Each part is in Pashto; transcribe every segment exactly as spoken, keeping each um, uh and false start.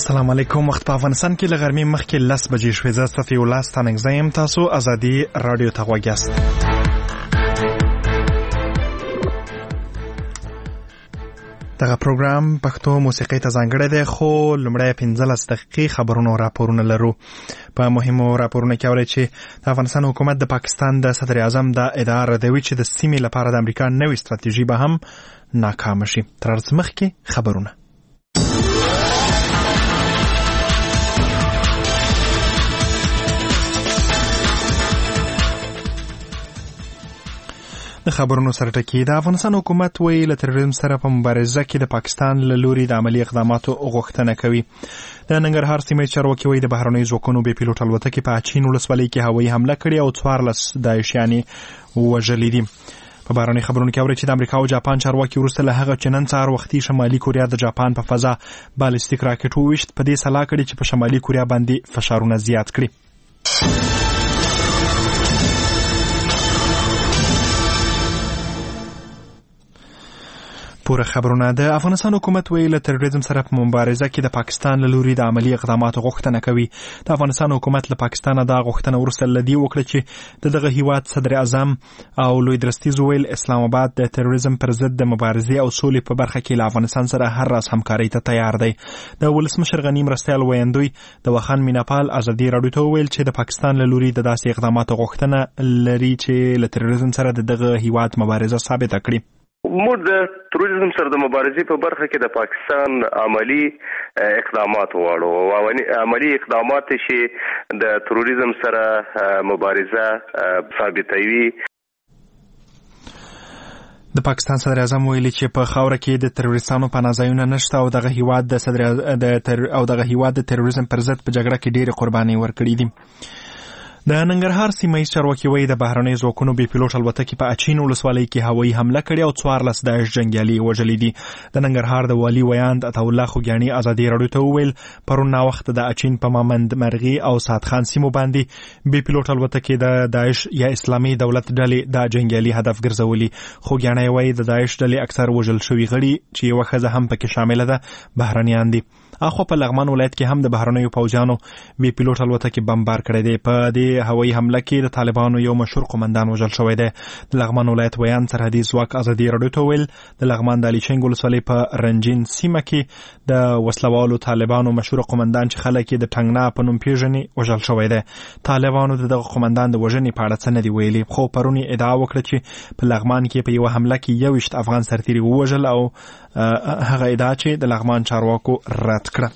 السلام علیکم. وخت په افغانستان کې له غرمې مخکې لس بجې شوې. زه صفي الله ستانکزی یم. تاسو ازادي رادیو ته غوږ یاست. دغه پروګرام پښتو موسیقۍ ته ځانګړی دی، خو لومړی پنځلس دقیقې خبرونه او راپورونه لرو. په مهمو راپورونو کې اورئ چې د افغانستان حکومت د پاکستان د صدر اعظم دا ادعا ردوي چې د سیمې لپاره د امریکا نوې ستراتیژي به هم ناکامه شي. تر ارڅ مخکې خبرونه. د خبرونو سره ټکی. د افغانستان حکومت وایي له تروریزم سره په مبارزه کې د پاکستان له لوري د عملي اقداماتو غوښتنه کوي. د ننګرهار سیمې چارواکي وایي د بهرنیو ځواکونو بې پیلوټ الوتکې په اچین ولسوالۍ کې هوایي حمله کړې او څوارلس داعشیانې وژلي دي. په بهرنۍ خبرونو کې اورئ چې د امریکا او جاپان چارواکي وروسته له هغه چې نن سهار وختي شمالي کوریا د جاپان په فضا بالستیک راکټ وویشت، په دې سلا کړي چې په شمالي کوریا باندې فشارونه زیات کړي. پوره خبرونه. د افغانستان حکومت ویل له تروریزم سره په مبارزه کې د پاکستان له لوري د عملی اقداماتو غوښتنه کوي. د افغانستان حکومت له پاکستان دا غوښتنه وروسته لدی وکړه چې د دغه هیواد صدر اعظم او لوی درستیز ویل اسلام آباد د تروریزم پر ضد د مبارزې او سولې په برخه کې له افغانستان سره هر راز همکارۍ ته تیار دی. د ولسمشر غنی مرستیال ویندوی د وخان میناپال ازادي رادیو ته ویل چې د پاکستان له لوري د داسې اقداماتو غوښتنه لري چې له تروریزم سره د دغه هیواد مبارزه ثابته کړي. موږ د تروریزم سره د مبارزې په برخه کې د پاکستان عملی اقدامات غواړو او عملی اقدامات چې د تروریزم سره مبارزه ثابتوي. د پاکستان صدر اعظم ویلي چې په خاوره کې د تروریستانو پناه ځایونه نشته او دغه هیواد د صدر د تر... او دغه هیواد د تروریزم پر ضد په جګړه کې ډېرې قربانۍ ورکړې دي. د ننګرهار سیمه ییز چارواکي وایي د بهرنیو ځواکونو بې پیلوټ الوتکې په اچین ولسوالۍ کې هوایي حمله کړې او څوارلس داعش جنګیالي وژلي دي. د ننګرهار د والي ویاند عطاالله خوږیاڼي ازادي رادیو ته وویل پرون ناوخته د اچین په مامند مرغي او سعد خان سیمو باندې بې پیلوټ الوتکې د داعش یا اسلامي دولت ډلې د جنګیالي هدف ګرځولي. خوږیاڼي وایي د داعش ډلې اکثر وژل شوي غړي چې یوه ښځه هم پکې شامله ده بهرنیان دي. اخو په لغمان ولایت کې هم د بهرنیو پوځیانو بې پیلوټ الوتکې بمبار کړې دي. په دې هوایي حمله کې د طالبانو یو مشهور قومندان وژل شوی دی. د لغمان ولایت ویان سرحدي ځواک ازادي رادیو ته ویل د لغمان د الیچنګ ولسوالۍ په رنجین سیمه کې د وسلوالو طالبانو مشهور قومندان چې خلک یې د ټنګنا په نوم پیژني وژل شوی دی. طالبانو دغه قومندان د وژنې په اړه څه نه دي ویلي، خو پرون ادعا وکړه چې په لغمان کې په یوه حمله کې یوویشت افغان سرتیري ووژل او هغه ادعا چې د لغمان چارواکو رد کړه.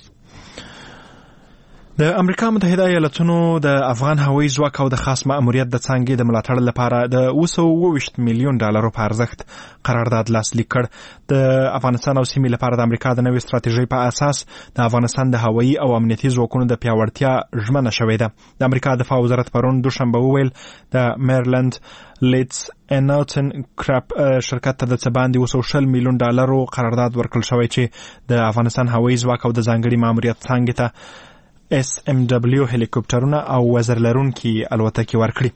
د امریکا متحده ایالاتونو د افغان هوایي ځواک او د خاص ماموریت د څانګې د ملاتړ لپاره د اوه سوه اوه ویشت میلیون ډالرو په ارزښت قرارداد لاسلیک کړ. د افغانستان او سیمې لپاره د امریکا د نوې ستراتیژۍ په اساس د افغانستان د هوایي او امنیتي ځواکونو د پیاوړتیا ژمنه شوې ده. د امریکا دفاع وزارت پرون دوشنبه وویل د میریلند لیټس انوټن کراپ شرکت ته د څه باندې اوه سوه شل میلیون ډالرو قرارداد ورکړل شوی چې د افغانستان هوایي ځواک او د ځانګړي ماموریت څانګې ته اس ام دبلیو هلیکوپټرونه او وزر لرونکي الوتکې ورکړي.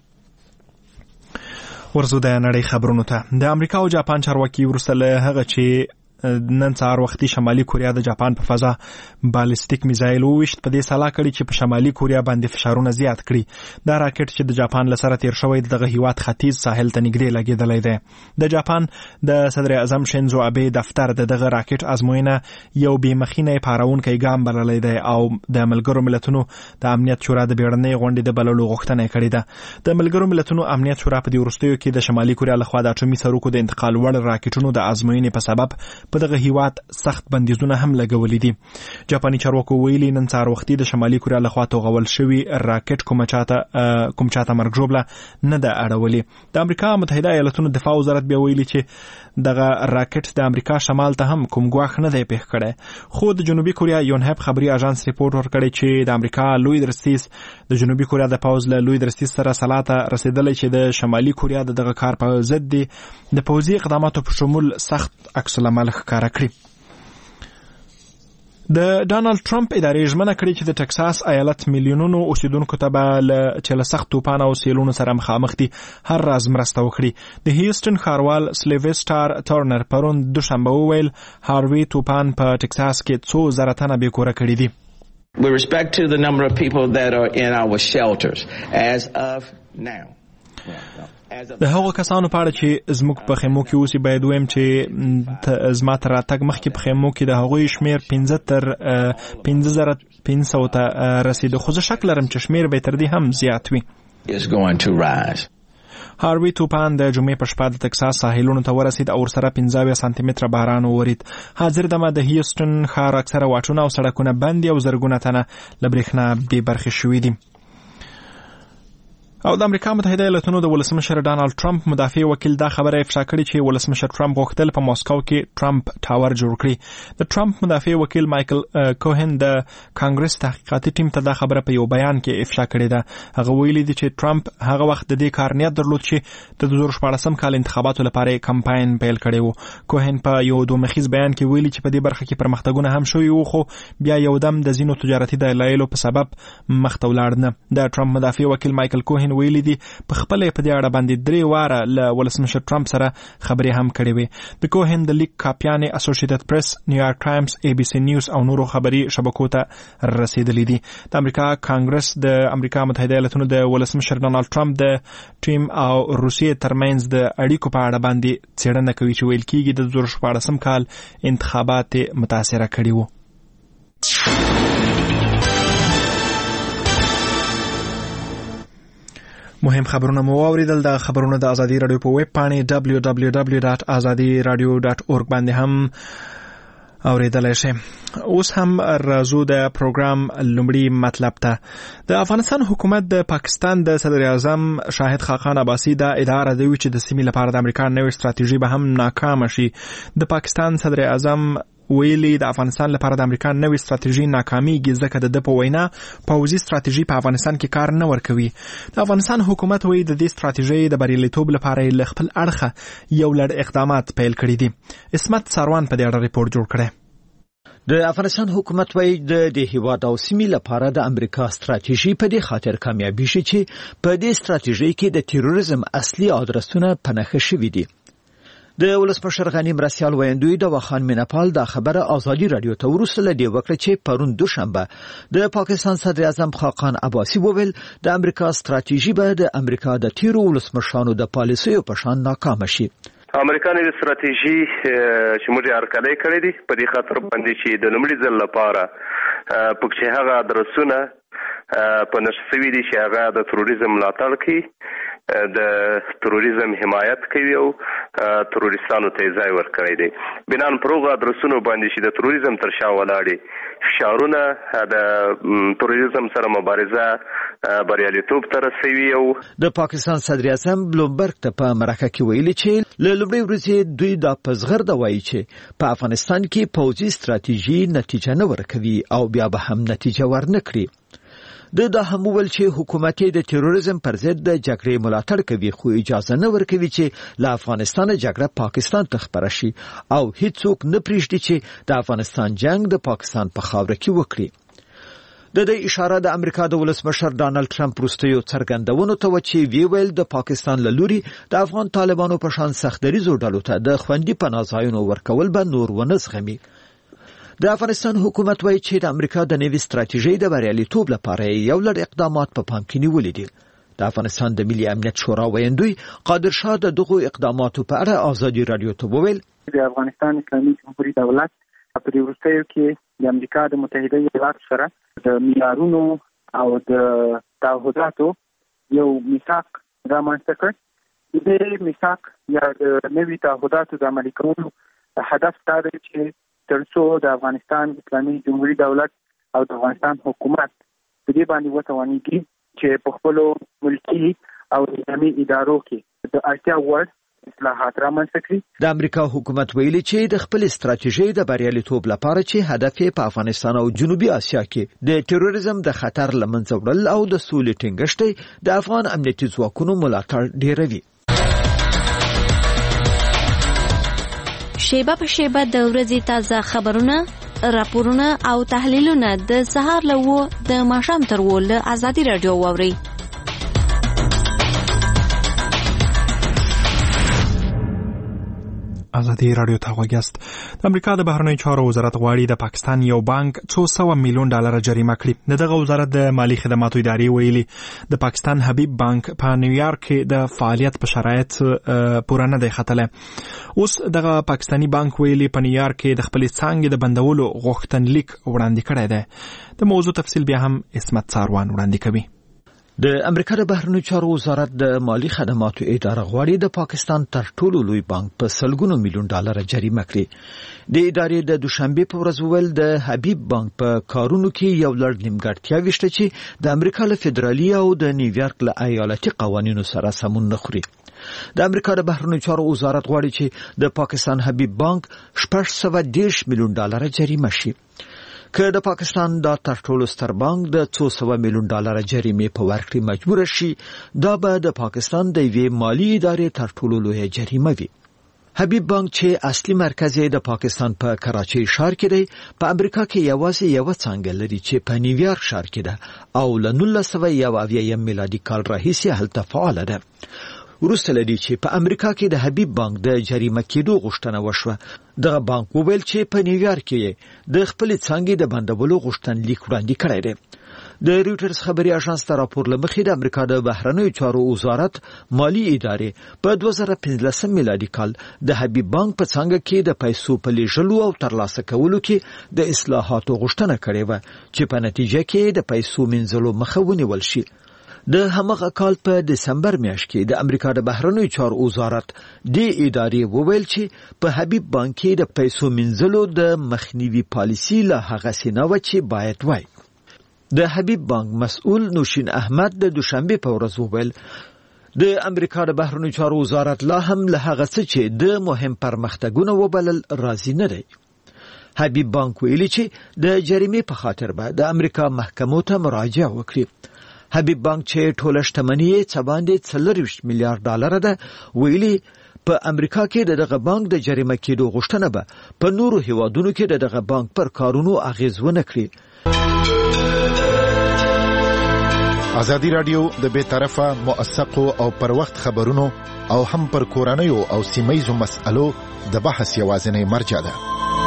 ورزو د نړۍ خبرونو ته. د امریکا او جاپان چارواکي وروسته له هغه چې نن سهار وختي شمالي کوریا د جاپان په فضا بالستیک میزایل وویشت، په دې سلا کړي چې په شمالي کوریا باندې فشارونه زیات کړي. دا راکټ چې د جاپان له سره تیر شوی دغه هیواد ختیځ ساحل ته نږدې لګېدلی دی. د جاپان د صدر اعظم شینزو ابه دفتر د دغه راکټ ازموینه یو بې مخینه پارونکی ګام بللی دی او د ملګرو ملتونو د امنیت شورا د بیړنۍ غونډې د بللو غوښتنه یې کړې ده. د ملګرو ملتونو امنیت شورا په دې وروستیو کې د شمالي کوریا لخوا د اټومي سروکو د انتقال وړ راکټونو د ازموینې په سبب په دغه هیواد سخت بندیزونه هم لګولي دي. جاپاني چارواکو ویلي نن سهار وختي د شمالي کوریا لخوا توغول شوي راکټ کوم چاته کوم چاته مرګ ژوبله نه ده اړولې. د امریکا متحده ایالاتونو دفاع وزارت بیا ویلي چې دغه راکټ د امریکا شمال ته هم کوم ګواښ نه دی پېښ کړی، خو د جنوبي کوریا یونهب خبري اژانس ریپورټ ورکړی چې د امریکا لوی درستیز د جنوبي کوریا د پوځ له لوی درستیز سره سلا ته رسېدلی چې د شمالي کوریا د دغه کار په ضد دی د پوځي اقداماتو په شمول سخت عکس العمل ښکاره کړي. د ډانلډ ټرمپ ادارې ژمنه کړې چې د ټکساس ایالت میلیونونو اوسیدونکو ته به چې له سخت طوفان او سیلونو سره مخامخ دي هر راز مرسته وکړي. د هیوستن ښاروال سلیویسټر ټرنر پرون دوشنبه وویل هاروي طوفان په ټکساس کې څو زره تنه بې کوره کړي دي. With respect to the number of people that are in our shelters as of now. د هغو کسانو په اړه چې زموږ په خیمو کې اوسي باید ویم چې زما تر راتګ مخکې په خیمو کې د هغوی شمیر پنځه تر پنځه زره پنځه سوه ته رسیده، خو زه شک لرم چې شمیر به تر دې هم زیات وي. هاروي توپان د جمعې په شپه د تکساس ساحلونو ته ورسید او ورسره پنځه اویا سانتي متره باران وورید. حاضر دمه د هیوستن ښار اکثره واټونه او سړکونه بند دي او زرګونه تنه له برېښنا بې برخې شوي دي. او د امریکا متحده ایالاتونو د ولسمشر ډانلډ ټرمپ مدافع وکیل دا خبره افشا کړې چې ولسمشر ټرمپ غوښتل په ماسکو کې ټرمپ ټاور جوړ کړي. د ټرمپ مدافع وکیل مایکل کوهن د کانګرس تحقیقاتي ټیم ته دا خبره په یو بیان کې افشا کړې ده. هغه ویلي دی چې ټرمپ هغه وخت د دې کار نیت درلود چې د دوه زره شپاړسم کال انتخاباتو لپاره کمپاین پیل کړی و. کوهن په یو دوه مخیز بیان کې ویلي چې په دې برخه کې پرمختګونه هم شوي وو، خو بیا یو دم د ځینو تجارتي دلایلو په سبب مخ ته ولاړ نه. د ټرمپ مدافع وکیل مایکل کوهن ویلي دی په خپل په دې اړه باندې درې واره له ولسمشر ټرمپ سره خبرې هم کړې وي. د کوهن د لیک کاپیانې اسوسییټډ پریس، نیویارک ټایمز، ای بي سي نیوز او نورو خبري شبکو ته رسیدلې دي. د امریکا کانګرس د امریکا متحده ایالاتونو د ولسمشر ډانلډ ټرمپ د ټیم او روسیې ترمنځ د اړیکو په اړه باندې څېړنه کوي چې ویل کېږي د دوه زره شپاړسم کال انتخابات متاثره کړي وو. مهم خبرونه مو واوریدل. د خبرونو د ازادي رادیو په ویب پاڼې دبلیو دبلیو دبلیو ډاټ ازادي رادیو ډاټ اورګ باندې هم اوریدلای شئ. اوس هم راځو د پروګرام لومړی مطلب ته. د افغانستان حکومت د پاکستان د صدر اعظم شاهد خاقان عباسي دا ادعا ردوي چې د سیمې لپاره د امریکا نوې ستراتیژي به هم ناکام شي. د پاکستان صدر اعظم ویلي د افغانستان لپاره د امریکا نوې ستراتیژي ناکامیږي ځکه د په وینا پوځي ستراتیژي په افغانستان کې کار نه ورکوي. د افغانستان حکومت وایي د دې ستراتیژي د بریالیتوب لپاره له خپل اړخه یو لړ اقدامات پیل کړي دي. اسمت ساروان په دې اړه ریپورت جوړ کړی. د افغانستان حکومت وایي د دې هیواد او سیمې لپاره د امریکا ستراتیژي په دې خاطر کامیابی شي چې په دې ستراتیژي کې د تروریزم اصلي ادرسونه پنهخه شوي دي. د ولسمشر غنی مرسیال ویندوی د وخان مینپال دا خبره ازادي رادیو ته ورسله دی وکړه چې پرون دوشنبه د پاکستان صدر اعظم خاقان عباسي وویل د امریکا ستراتیژي به د امریکا د تیرو ولسمشرانو د پالیسیو په شان ناکام شي. امریکا نوې ستراتیژي چې موږ یې هرکلی کړې دي په دې خاطر باندې چې د لومړي ځل لپاره پکې هغه ادرسونه په نشر شوي دي چې هغه د تروریزم ملاتړ کوي، د تروریزم حمایت کوي او تروریستانو ته ځای ورکړی دی. بنان پر هغو ادرسونو باندې چې د تروریزم تر شا ولاړې فشارونه د تروریزم سره مبارزه بریالیتوب ته رسوي. او د پاکستان صدر اعظم بلومبرګ ته په مرکه کې ویلي چې له لومړۍ ورځې دوی دا په زغرده وایي چې په افغانستان کې پوځي ستراتیژي نتیجه نه ورکوي او بیا به هم نتیجه ورنکړي. د دا هم ویل چې حکومت د تروریزم پر ضد د جګړې ملاتړ کوي، خو اجازه نه ورکوي چې له افغانستان جګړه پاکستان ته خپره شي او هیڅوک نه پریږدي چې د افغانستان جنگ د پاکستان په خاوره کې وکړي. د دې اشاره د امریکا د ولسمشر ډانلډ ټرمپ وروستیو څرګندونو ته و چې وی ویل د پاکستان له لوري د افغان طالبانو په شان سختدریزو ډلو ته د خوندي پناه ځایونو ورکول به نور ونه زغمي. د افغانستان حکومت وایي چې د امریکا د نوې ستراتیژۍ د بریالیتوب لپاره یو لړ اقدامات په پام کې نیولي دي. د افغانستان د ملي امنیت شورا ویندوی قادر شاه د دغو اقداماتو په اړه ازادي رادیو ته وویل د افغانستان اسلامي جمهوریت دولت په دې وروستیو کې د امریکا د متحده ایالاتو سره د معیارونو او د تعهداتو یو میثاق رامنځته کړ. دې میثاق یا د نوي تعهداتو د عملي کولو هدف دا دی چې ترڅو د افغانستان اسلامي جمهوریت دولت او د افغانستان حکومت په دې باندې وتوانیږي چې په خپل ملکي او اسلامي ادارو کې د اړتیا وړ اصلاحات رامنځته کړي. د امریکا حکومت ویلي چې د خپل ستراتیژۍ د بریالیتوب لپاره چې هدف یې په افغانستان او جنوبي اسیا کې د تروریزم د خطر له منځه وړل او د سولې ټینګښت د افغان امنیتي ځواکونو ملاتړ ډیروي. شیبه په شیبه د ورځې تازه خبرونه، راپورونه او تحلیلونه د سهار له و د ماښام تر و له ازادي رادیو واورئ. ازادي رادیو ته غوږ یاست. د امریکا د بهرنیو چارو وزارت غواړي د پاکستان یو بانک څو سوه میلیون ډالر جریمه کړي. دغه وزارت د مالی خدماتو ادارې ویلي د پاکستان حبیب بانک په نیویارک کې د فعالیت په شرایط پوره نه دی ختلی. اوس دغه پاکستانی بانک ویلي په نیویارک کې د خپلې څانګې د بندولو غوښتنلیک وړاندې کړی دی. د موضوع تفصیل بیا هم اسمت څاروان وړاندې کوي. د امریکا د بهرنیو چارو وزارت د مالی خدماتو اداره غواړي د پاکستان تر ټولو لوی بانک په سلګونو میلیون ډالر جریمه کړي. د ادارې د دوشنبه په ورځ ویل د حبیب بانک په کارونو کې یو لړ نیمګړتیاوې شته چې د امریکا له فدرالي او د نیویارک له ایالتي قوانینو سره سمون نه خوري. د امریکا د بهرنیو چارو وزارت غواړي چې د پاکستان حبیب بانک شپږ سوه دېرش میلیون ډالر جریمه شي. که د پاکستان د تر ټولو ستر بانک د څو سوه میلیون ډالر جریمې په ورکړې مجبور شي، دا به د پاکستان د یوې مالی ادارې تر ټولو لویه جریمه وي. حبیب بانک چې اصلي مرکز یې د پاکستان په کراچۍ ښار کې دی، په امریکا کې یوازې یوه څانګه لري چې په نیویارک ښار کې ده او له نولس سوه یو اویایم میلادي کال راهیسې هلته فعاله ده. وروسته لدی چې په امریکا کې د حبیب بانک د جریمه کېدو غوښتنه وشوه، دغه بانک وویل چې په نیویارک کې د خپلې څانګې د بندولو غوښتنلیک وړاندې کړی دی. د رویټرز خبري اژانس ته راپور لمخې د امریکا د بهرنیو چارو وزارت مالی ادارې په دوه زره پنځلسم میلادي کال د حبیب بانک په څانګه کې د پیسو په لیږلو او ترلاسه کولو کې د اصلاحاتو غوښتنه کړې وه چې په نتیجه کې د پیسو منځلو مخه ونیول شي. د همغه کال په دسمبر میاشت کې د امریکا د بهرنیو چارو وزارت د ادارې وویل چې په حبیب بانک کې د پیسو منځلو د مخنیوي پالیسي له هغه سینه و چې باید وای. د حبیب بانک مسؤل نوشین احمد د دوشنبه په ورځ وویل د امریکا د بهرنیو چارو وزارت لا هم له هغه څه چې د مهم پرمختګونو وبلل راضي نه دی. حبیب بانک ویلي چې د جریمې په خاطر به د امریکا محکمو ته مراجعه وکړي. حبیب بانک چې ټوله شتمني یې څه باندې څلرویشت میلیارډ ډالر ده، ویلي په امریکا کې د دغه بانک د جریمه کېدو غوښتنه به په نورو هیوادونو کې د دغه بانک پر کارونو اغیز ونه کړي. ازادي رادیو د بې طرفه موثقو او پر وخت خبرونو او هم پر کورنیو او سیمه‌یزو مسألو د بحث یوازینی مرجع ده.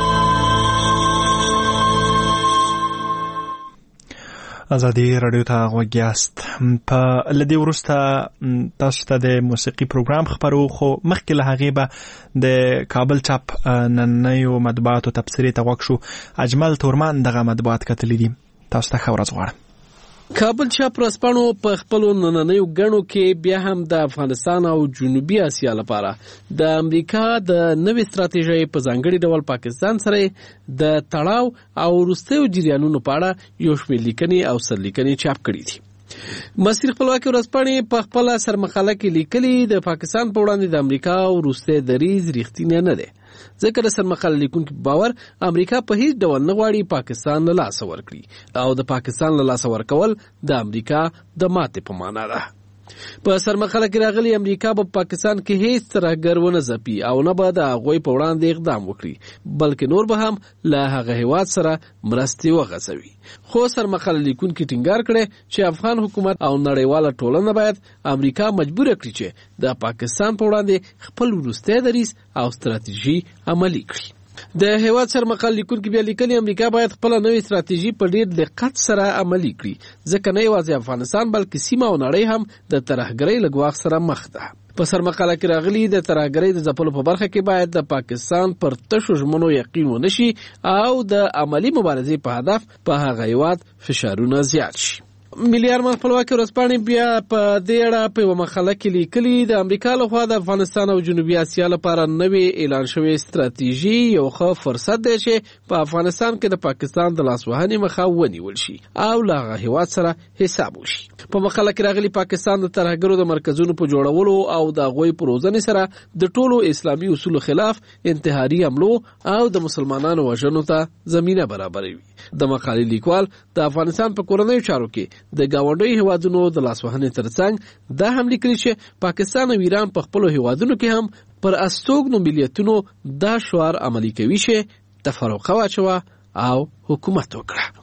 ازادي رادیو ته غوږ یاست. په لدی ورسته تاسو ته د موسیقي پروګرام خبرو، خو مخکې له هغې به د کابل چاپ نننیو مطبوعاتو تبصرې ته غوږ شو. اجمل تورمان دغه مطبوعات کتلي دي. تاسو ته ښه ورځ غواړم. کابل چاپ ورځپاڼو په خپلو نننیو ګڼو کې بیا هم د افغانستان او جنوبي اسیا لپاره د امریکا د نوې ستراتیژۍ په ځانګړي ډول پاکستان سره د تړاو او وروستیو جریانونو په اړه یو شمېر لیکنې او سرلیکنې چاپ کړي دي. مسیر خپلواکي ورځپاڼې په خپله سرمقاله کې لیکلي د پاکستان په وړاندې د امریکا وروستی دریځ رښتینی نه دی، ځکه د سرمقاله لیکونکو باور امریکا په هیڅ ډول نه غواړي پاکستان له لاسه ورکړي او د پاکستان له لاسه ورکول د امریکا د ماتې په معنا ده. په سرمقاله کې راغلي امریکا په پاکستان کې هیڅ ترهګر ونه ځپي او نه به د هغوی په وړاندې اقدام وکړي، بلکې نور به هم له هغه هیواد سره مرستې وغځوي. خو سرمقاله لیکونکي ټینګار کړی چې افغان حکومت او نړیواله ټولنه باید امریکا مجبور کړي چې د پاکستان په وړاندې خپل وروستی دریځ او ستراتیژي عملي کړي. د هیواد سرمقاله لیکونکي بیا لیکلي امریکا باید خپل نوې ستراتیژي په ډیر دقت سره عملي کړي، ځکه نه یوازې افغانستان بلکې سیمه او نړۍ هم د ترهګرۍ له ګواښ سره مخ ده. په سرمقاله کې راغلي د ترهګرۍ د ځپلو په برخه کې باید د پاکستان پر تشو ژمنو یقین ونه شي او د عملی مبارزې په هدف په هغه هیواد فشارونه زیات شي. ملي ارمان خپلواکي ورځپاڼې بیا په دې اړه په یوه مقاله کې لیکلي د امریکا لخوا د افغانستان او جنوبي اسیا لپاره نوې اعلان شوې ستراتیژي یو ښه فرصت دی چې په افغانستان کې د پاکستان د لاسوهنې مخه ونیول شي او له هغه هیواد سره حساب وشي. په مقاله کې راغلي پاکستان د ترهګرو د مرکزونو په جوړولو او د هغوی په روزنې سره د ټولو اسلامي اصولو خلاف انتحاري حملو او د مسلمانانو وژنو ته زمینه برابروي. د مقالې لیکوال د افغانستان په کورنیو چارو کې د ګاونډیو هیوادونو د لاسوهنې ترڅنګ دا هم لیکلي چې پاکستان او ایران په خپلو هیوادونو کې هم پر استوګنو ملیتونو دا شعار عملي کوي چې تفرقه واچوه او حکومت وکړه.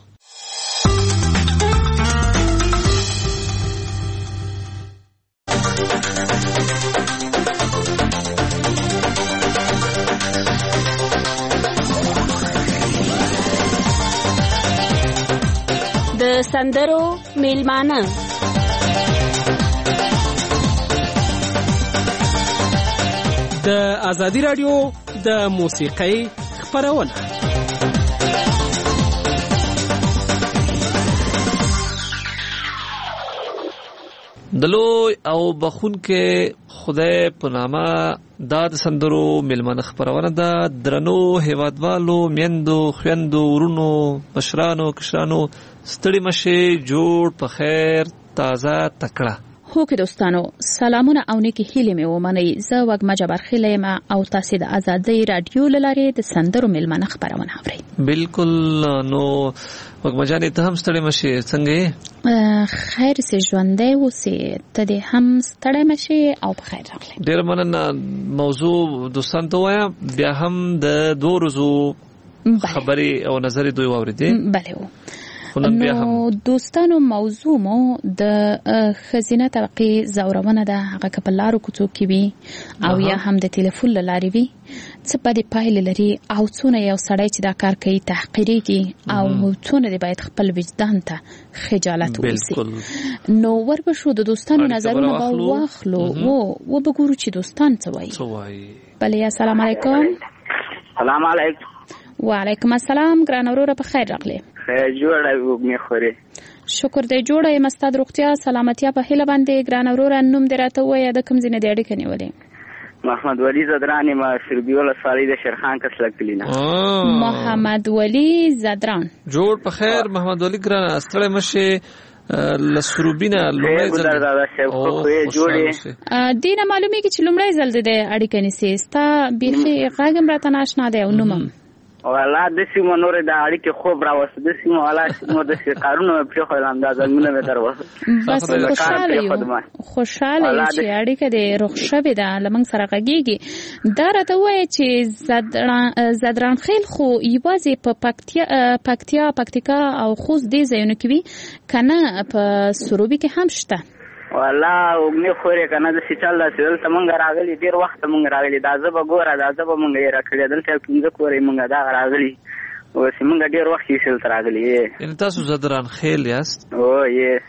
د سندرو میلمانه د آزادی رادیو د موسیقۍ خپرونه د لوی او بخونکې خدای په نامه دا د سندرو میلمانه خپرونه ده. درنو هیوادوالو، میندو، خویندو، ورونو، مشرانو، کشرانو، ستړي مشئ، جوړ په خیر، تازه تکړه. هو که دوستانو، سلامونه او نیکی هیلې مې ومنئ. زه وږمه جبارخیل یم او تاسې د آزادۍ رادیو له لارې د سندرو میلمانه خپرونه اورئ. بالکل. نو وږمه جانې ته هم ستړې مشې، څنګه یې؟ خیر سې، ژوندی اوسې، ته دې هم ستړی مشې او په خیر راغلی. ډېره مننه. موضوع دوستانو ته ووایم، بیا هم د دوه ورځو خبرې او نظرې دوی واورېدې. بله و. نو دوستانو، موضوع مو د ښځینه طبقې ځورونه ده، هغه که په لارو کوڅو کې وي او یا هم د ټلیفون له لارې وي، څه بدې پایلې لري او څونه یو سړی چې دا کار کوي تحقیریږي او څونه دې باید خپل وجدان ته خجالت وویسي. نو وربشو د دوستانو نظرونه به واخلو و وبګورو چې دوستان څه وایي. بله، السلام علیکم. سلام علیکم. وعلیکم السلام. ګرانه وروره، په خیر راغلی. خیر جوړه وګمې خوري. شکر دی جوړه یم. ستا د روغتیا سلامتیا په هیله باندې. ګرانه وروره، نوم دې راته ووایه، د کوم ځای نه دې اړیکه نیولې؟ محمد ولی زدران یم، سربي ولسوالۍ د شیرخان کسلک کلي نه. محمد ولی زدران، جوړ په خیر. محمد ولی ګرانه، ستړی مشې له سروبینه لومړی ځل دینه معلومیږي چې لومړی ځل د اړیکه نیسې. ستا بیخي غږ هم راته ناشنا دی او نوم هم. والا د سیمو نور د اړیکې خوب راوست، د سیمو والا نو د کارونو په خو لاندې د زمونه مې دروازه. بس خوشاله یو خوشاله یو چې اړیکه د روغ شوه ده لمن سره غږیږي. دا راته وایي چې زدران زدران خیل خو یوازې په پکتیا پکتیا پکتیکا او خوست دې ځایونو کې وي کنه، په سروبي کې هم شته؟ والا وګمې خورې کنه د سیچل د سیل ته مونږ راغلي، ډیر وخت مونږ راغلي. دا زه به ګوره، دا زه به مونږ یې راکړی دلته پنځه کورې مونږ دا راغلي. اوس مونږ ډیر وخت یې سیل ته راغلي. یعنې تاسو زدران خیل یاست؟ او یې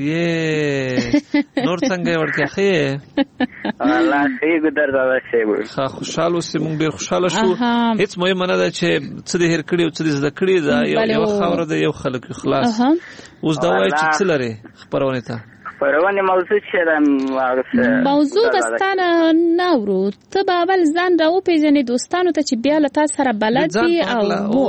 یې نور څنګه یې وړتیا ښه یې؟ والا ښه ګدر دادا شی وي. ښه خوشحال اوسې، مونږ ډېر خوشحاله شو. هېڅ مهمه نه ده چې څه دې هېر کړي او څه دې زده کړي. دا یوه خاوره ده، یو خلک یو خلاص. اوس دا وایي چې څه لرې خپرونې ته؟ خپرونې موضوع چې ده موضوع دستانه ناورو. ته به اول ځان را وپېژنې دوستانو ته چې بیا له تا سره بلد وي او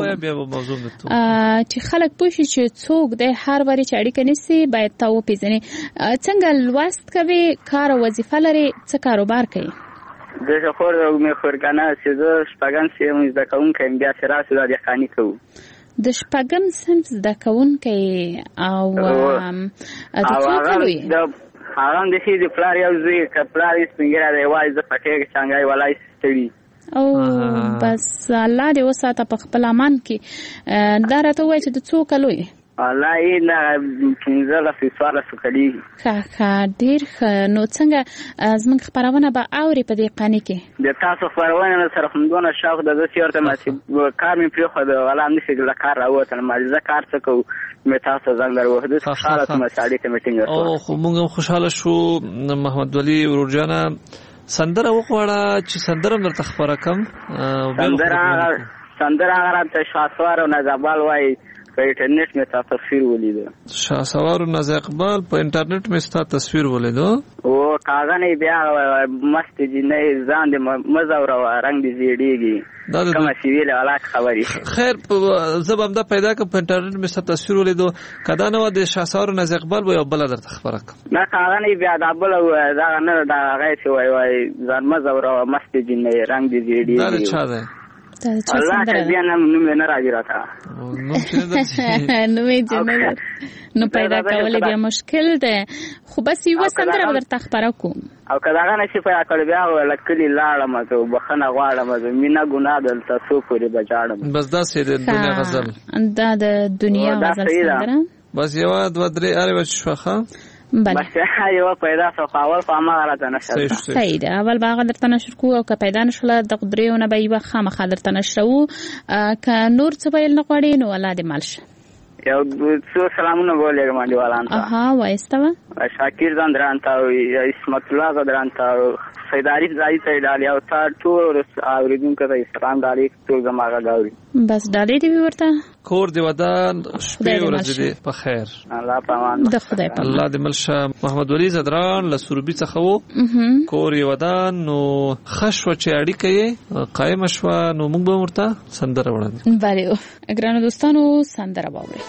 چې خلک پوه شي چې څوک دی. هر وارې چې اړیکه نیسي باید تا وپېژنې. څنګه لوست کوې، کار او وظیفه لرې، څه کاروبار کوې؟ د خور مې خور کنه چې زه شپږم صنف زده کوونکی یم، بیا چې راسو دا دهقاني کوو. د شپږم صنف زده کوونکی او د څو کالو یې؟ هغه هم د ښځې پلار یو زوی، که پلار یې سپین ږیری دی، وایي زه پټېږ چانګی ولی ستړي. او بس الله دې وساته په خپل امان کې. دا راته ووایي چې د څو کالو یې؟ والله یې نه پنځلس څوارلس کلي. ښه ښه، ډېر ښه. نو څنګه زموږ خپرونه به اورې په دې قانع کې؟ د تاسو خپرونه سره همدونه شوق ده. زه چې ورته چې کار مې پرېښود، والا همداسې له کار راووتلم، زه کار څه کوو، مې تاسو زنګ در وهدو خوشحاله شوم چې اړیکه مې ټینګه شوه. او خو موږ هم خوشحاله شو. محمد ولی ورور جانه، سندره وغواړه چې سندره هم درته خپره کړم. سندره هغه راته شهسوار او ناز اقبال وایي، په انټرنیټ مې ستا تصویر ولیدو. شهسوار او ناز اقبال په انټرنیټ مې ستا تصویر ولیدو. او کاغه نه بیا مست جنې ځان دې مزوره رنگ دې زیړېږي کومه سیویل علاق خبري. خیر زه به همدا پیدا کړم، په انټرنیټ مې ستا تصویر ولیدو. کدا نه و د شهسوار او ناز اقبال به یو بله درته خبره کړم. نه کاغه نه بیا دا بله دغه نه د هغه چې وایي وایي ځان مزوره مست جنې رنگ دې زیړېږي. دا د چا دی؟ الله که بیا نوم یې نه راځي راته. نوم یې چې نه نو پیدا کول بیا مشکل دی. خو بس یوه سندره به درته خپره کوم. او که دغه نه شي پیدا کړی بیا له کلي لاړم، زه بخښنه غواړم، زه مینه ګناه دلته څو پورې به جاړم. بس داسې د دنیا غزل. دا د دنیا غزل سندره. بس یوه دوه درې هرې به چې شوه ښه. بله بس یوه پیدا شو، اول په هماغه راته نشر ده. صحیح ده، اول به هغه درته نشر کوو او که پیدا نشوله د دریو نه به یوه خامخا درته نشروو. که نور څه ویل نه غواړې نو الله دې مل شه. یو څو سلامونه ولېږم انډیوالان ته. اها وایسته شاکر ځان دران ته اسمت الله غدران ته سید عارف زاهد ته ډالي او تا ټول اوریدونکو ته سلام ډالي ټول زماغه غاوري بس ډالي دی ورته کور دی ودان شپې ورځې دی په خیر الله پامان د خدای په الله دې ملشه. محمد ولی زدران له سروبي څخه وو کور یې ودان نو خشوه چې اړیکه یې قائم شوه نو موږ به ورته سندره وړاندې بله ګرانو دوستانو سندره واورئ.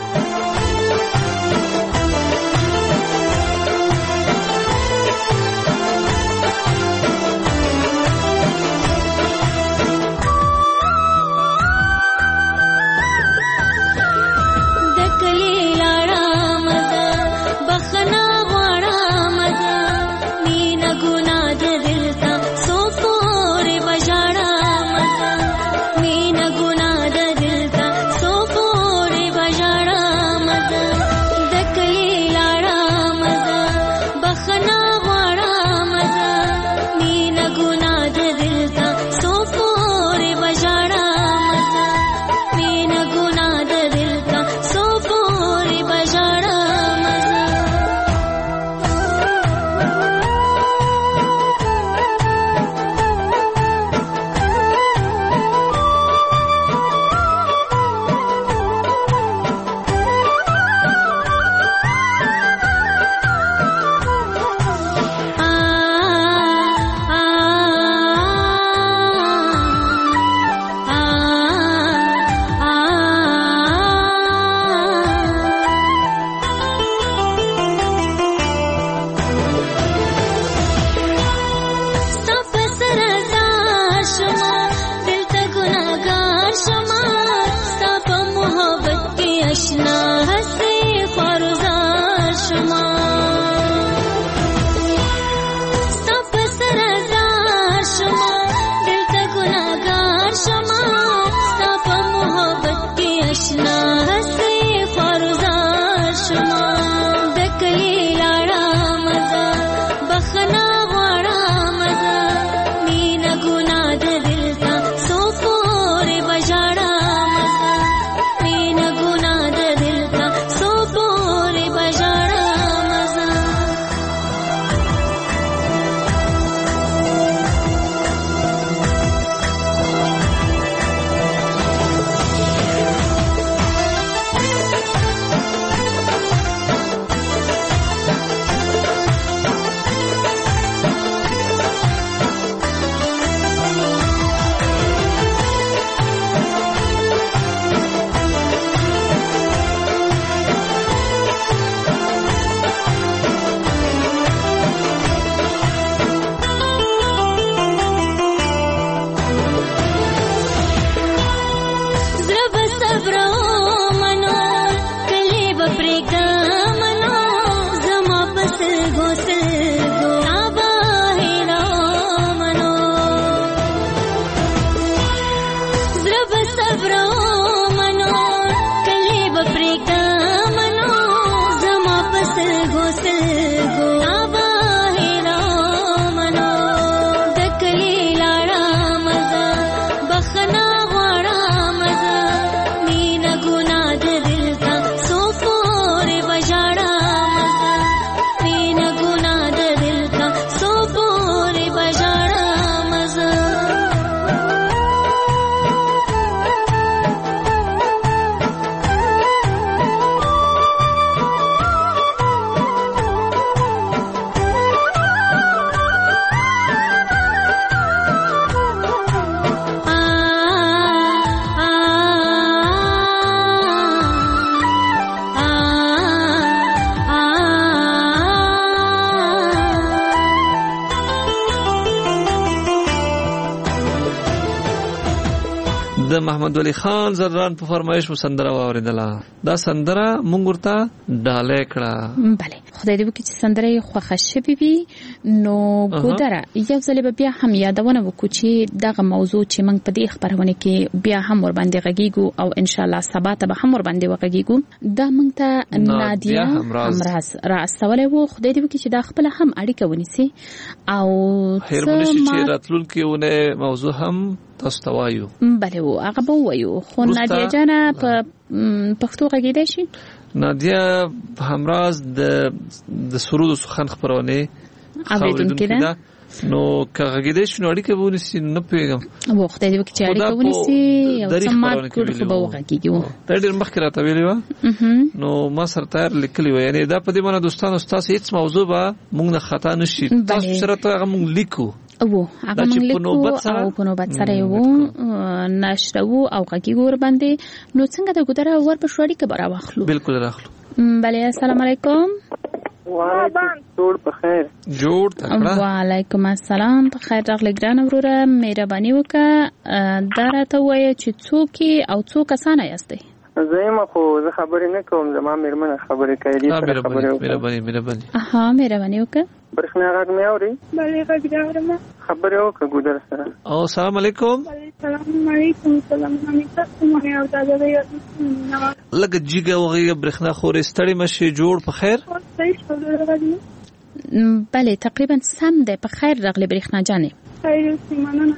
د محمد ولی خان زران په فرمایش سندره واوریدله. دا سندره مونږ ورته ډالۍ کړه. بله خدای دې وکړي چې سندره خوښه شوې وي. نو ګودره یو ځل بیا هم یادونه وکړو چې دغه موضوع چې موږ په دې خبرونه کې بیا هم ور باندې غږیږو او ان شاء الله سبا ته به هم ور باندې وغږیږو. دا موږ ته نادیه همراز را استولې وو. خدای دې وکړي چې دا خپل هم اړیکه ونیسي او هرمنشي چې راتلونکي ونه موضوع هم تاسو ته وایو. بله و هغه به وایو خو نادیه جانه په پښتو غږیدای شي. نادیه همراز د د سرود سخن خبرونه اوریدونکې ده نو که غږیدای شي نو اړیکه به ونیسي نه پیږم وخت دی چې اړیکه ونیسي یو څه مات کړ خو به وغږیږي دا ډېر مخکې راته ویلې وه نو ما سره تیار لیکلي وه یعنې دا په دې معنی دوستانو ستاسو هېڅ موضوع به موږ نه خطا نه شي تاسو سره ته هغه موږ لیکو و هغه موږ لیکو او په نوبت سره یې و نشروو او غږیږو ورباندې نو څنګه د ګودره ورپسې اړیکه به راواخلو بالکل راخلو. بله السلام علیکم. وعلیکم جوړ په خیر جوړ تکړه. وعلیکم السلام په خیر راغلی ګران وروره مهرباني وکړه دا راته ووایه چې څوک او څو کسانه یاستئ؟ زه یم خو زه خبرې نه کوم زما مېرمنه خبرې کوي دې سره خبرې وکړه. مهرباني مهرباني ها مهرباني وکړه. برېښنا غږ مې اوري؟ بلې غږ دې اورم. خبرې وکړه ګودر سره. او السلام علیکم. السلام علیکم. سلام علیکم مې او دا دې لکه جګه وغه برېښنا خورې ستړي مشه جوړ په خیر. بله تقریبا سم ده په خیر راغلی برېښنا جانې. خیر سیمانه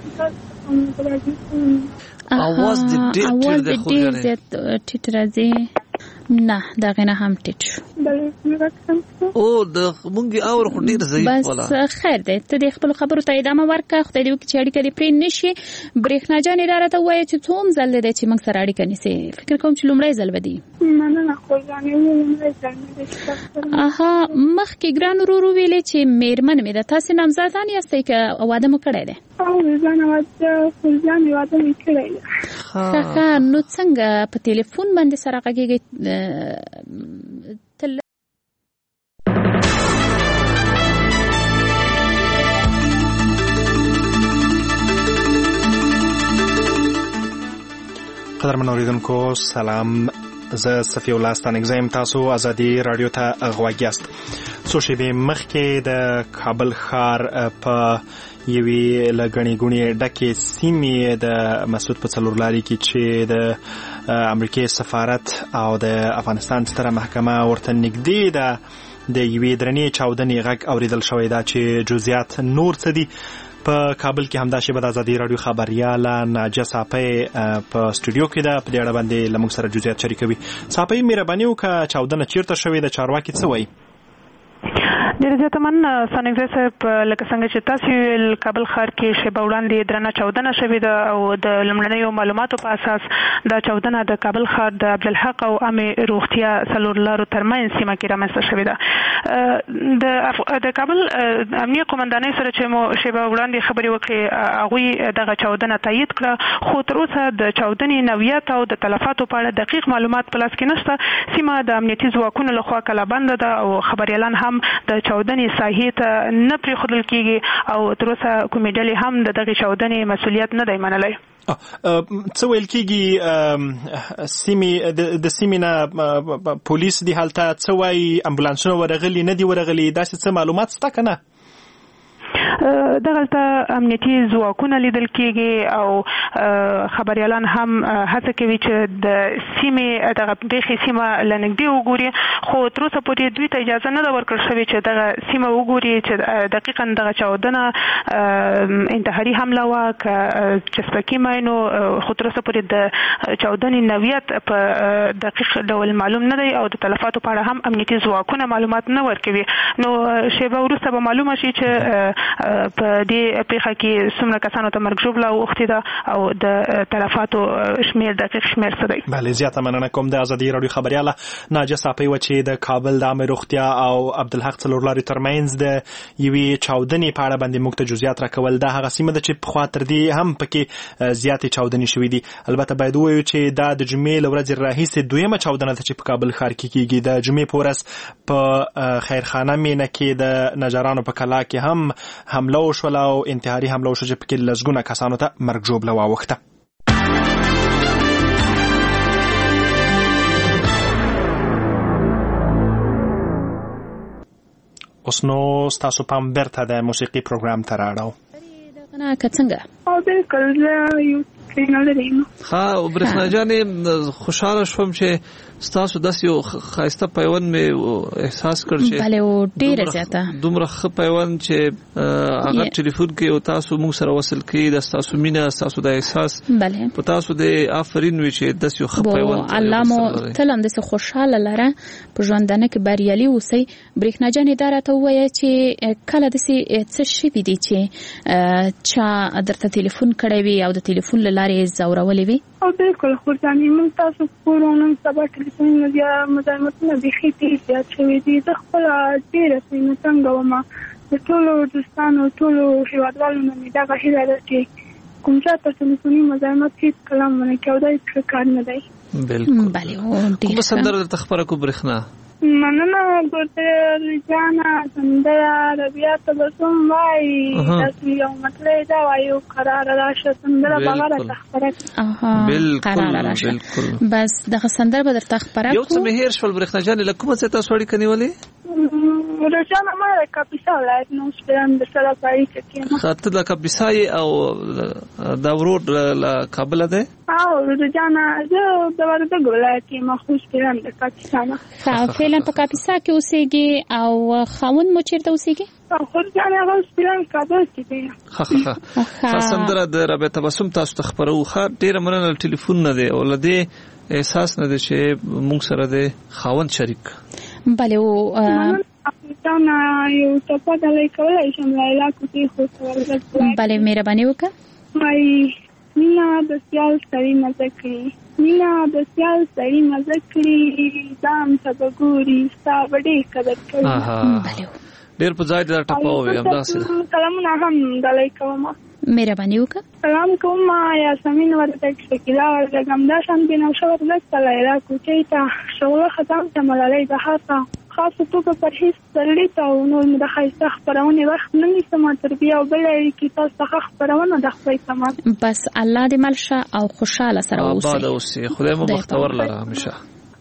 اواز دې ډېر ډېر خو ډېر ټیټ راځي. نه دا غنه هم ټیټ شو. او د مونږ اور خو ډیر ضعیف ولا بس خیر دی ته د خپل خبرو ته ادامه ورکړه خدای دې وکړي چې اړیکه دې پرې نشي. برېښنا جانې را راته وایي چې څوم ځل دی چې موږ سره اړیکه نیسي فکر کوم چې لومړی ځل به دی. مننه خو ځانې لومړی ځل مې اها مخکې ګران ورور ویلې چې میرمن مې ده تاسې نامزادان یاستئ که واده مو کړی دی؟ او ځان واده خو ځان واده مې کړی دی. ښه نو څنګه په تلیفون باندې سره غږیږئ تل قدرمن اوریدونکو سلام زه صفی الله ستانکزیم تاسو ازادي رادیو ته غواړی است څو شېبې مخکې د کابل ښار په یوې لګنی ګونی ډکه سیمې د مسعود په څلورلاري کې چې د امریکای سفارت او د افغانستان ستره محکمه ورته نږدې ده د یوې درنې چاودنې غږ اوریدل شوی دا چې جزئیات نور څه دي. په کابل کې همدا شی به د ازادي رادیو خبرياله ناجه صاحب په استودیو کې ده په دې اړه باندې لمږ سره جزئیات شریکوي. صاحب مهرباني وکړه چاودنه چیرته شوې د چارواکي څه وایي؟ ډېر زیاته مننه ثانیه صاحب لکه څنګه چې تاسو ویل کابل ښار کې شیبه وړاندې درنه چاودنه شوې ده او د لومړنیو معلوماتو په اساس دا چاودنه د کابل ښار د عبدالحق او عامې روغتیا څلور لارو ترمنځ سیمه کې رامنځته شوې ده. د د کابل امنیه قومندانۍ سره چې مو شیبه وړاندې خبرې وکړې هغوی دغه چاودنه تایید کړه خو تر اوسه د چاودنې نوعیت او د تلفاتو په اړه دقیق معلومات په لاس کې نشته. سیمه د امنیتي ځواکونو لخوا کلابنده ده او خبریالان هم د چاودنې ساحې ته نه پرېښودل کېږي او تر اوسه کومې ډلې هم د دغې چاودنې مسؤلیت نه دی منلی. څه ویل کېږي سیمې د سیمې نه پولیس دې هلته څه وایي امبولانسونه ورغلي نه دي ورغلي داسې څه معلومات شته که نه؟ دغلته امنیتي ځواکونه لیدل کېږي او خبریالان هم هڅه کوي چې د سیمې دغه بیخي سیمه له نږدې وګوري خو تر اوسه پورې دوی ته اجازه نه ده ورکړل شوې چې دغه سیمه وګوري چې دقیقا دغه چاودنه انتحاري حمله وه که چسپکي ماینو خو تر اوسه پورې د چاودنې نوعیت په دقیق ډول معلوم نه دی او د تلفاتو په اړه هم امنیتي ځواکونه معلومات نه ورکوي. نو شیبه وروسته به معلومه شي چې په دې پیښه کې څومره کسانو ته مرګ ژوبله اوښتې ده او د تلفاتو شمېر دقیق شمېر څه دی. بله زیاته مننه کوم د ازادي راډیو خبریاله ناجه صاحب وه چې د کابل د عامې روغتیا او عبدالحق څلورلارې ترمنځ د یوې چاودنې په اړه باندې موږ ته جزئیات راکول. دا هغه سیمه ده چې پخوا تر دې هم پکې زیاتې چاودنې شوي دي. البته باید ووایو چې دا د جمعې له ورځې راهیسې دویمه چاودنه ده چې په کابل ښار کې کېږي. د جمعې په ورځ په خیرخانه مینه کې د نجارانو په کلا کې هم حمله وشوله او انتحاري حمله وشوه چې پکې لسګونه کسانو ته مرګ ژوبله واوښته. اوس نو ستاسو پام بیرته د موسیقي پروګرام ته راړو. دغه که څنګه او بالکل زه یو ترې نه لري نو ها برېښنا جانې خوشاله شوم چې ستاسو داسې یو ښایسته پیوند مې احساس کړ چې بله او ډېره زیاته دومره ښه پیوند چې هغه ټلیفون کې او تاسو موږ سره وصل کړي د ستاسو مینه ستاسو د احساس بله په تاسو د آفرین وي چې داسې یو ښه پیوند الله مو تل همداسې خوشحاله لره په ژوندانه کې بریالي اوسئ. برېښنا جانې دا راته ووایه چې کله داسې څه شوي دي چې چا درته تلیفون کړی وي او د تلیفون له لارې ځورولې وي؟ او بالکل خورجانې موږ تاسو کورو نن سبا ټلیفونونه بیا مزاحمتونه بیخي ډېر زیات شوي دي. زه خپله ډېره سینه تنګه ومه. د ټولو دوستانو ټولو هېوادوالو نه مې دغه هیله ده چې کوم چا ته ټلیفوني مزاحمت هېڅ کلام ونه کړي او دا هېڅ ښه کار نه دی. بالکل. کومه سندره درته خپره کړو برېښنا؟ مننه ګورتر جانا سندره ربیا تبسم وای داسې یو مطلب دا وایو قرار راشه سندره بغاره تخبره قرار راشه. بس دغه سندره به درته خبره یو څه مهیر شول برېښنا جانې له کومه ځای تاسو اړیکه نیولې؟ رجانا ما د کاپیسا ولایت نه اوسېدم د سره په اړیکه کې یم. ښه ته د کاپیسا یې او دا ورور له کابله دی؟ او رجانا زه د وردګو ولایت یم خو اوسېدم د کاپیسا نه. ښه فعلا په کاپیسا کې اوسېږي او خاوند مو چېرته اوسېږي؟ خورجانې هغه اوسېدم کابل کې دی. ښه ښه ښه سندره د ربیع تبسم تاسو ته خپروو. ښه ډېره مننه ټلیفون نه دی او له دې احساس نه دی چې موږ سره د خاوند شریک. بله او افغانستان یو ټپه ډالۍ کولی شم لیلا کوټې خوست وردګ. بله مهرباني وکړه. وایي مینا د سیال سړي مزه کړي مینا د سیال سړي مزه کړي ځان ته به ګوري ستا به ډېر قدر کوي. ډېر په ځای دا ټپه ووایي همداسې ده. سلامونه هم ډالۍ کوم. مهرباني وکړه. سلام کوم یاسمین وردګ شکیلا وردګ همداشان بنفشه وردګ ته لیلا کوټې ته شغله ختم ته ملالۍ بهار ته خاصه توګه پرهیز سرلي ته او نور مې د ښایسته خپرونې وخت نه نیسم تر بیا او بله اړیکې تاسو څخه خپرونه د خدای سامان. بس الله دې مل شه او خوشحاله سره اوسئ. آباد اوسئ. خدای مو بختور لره همیشه.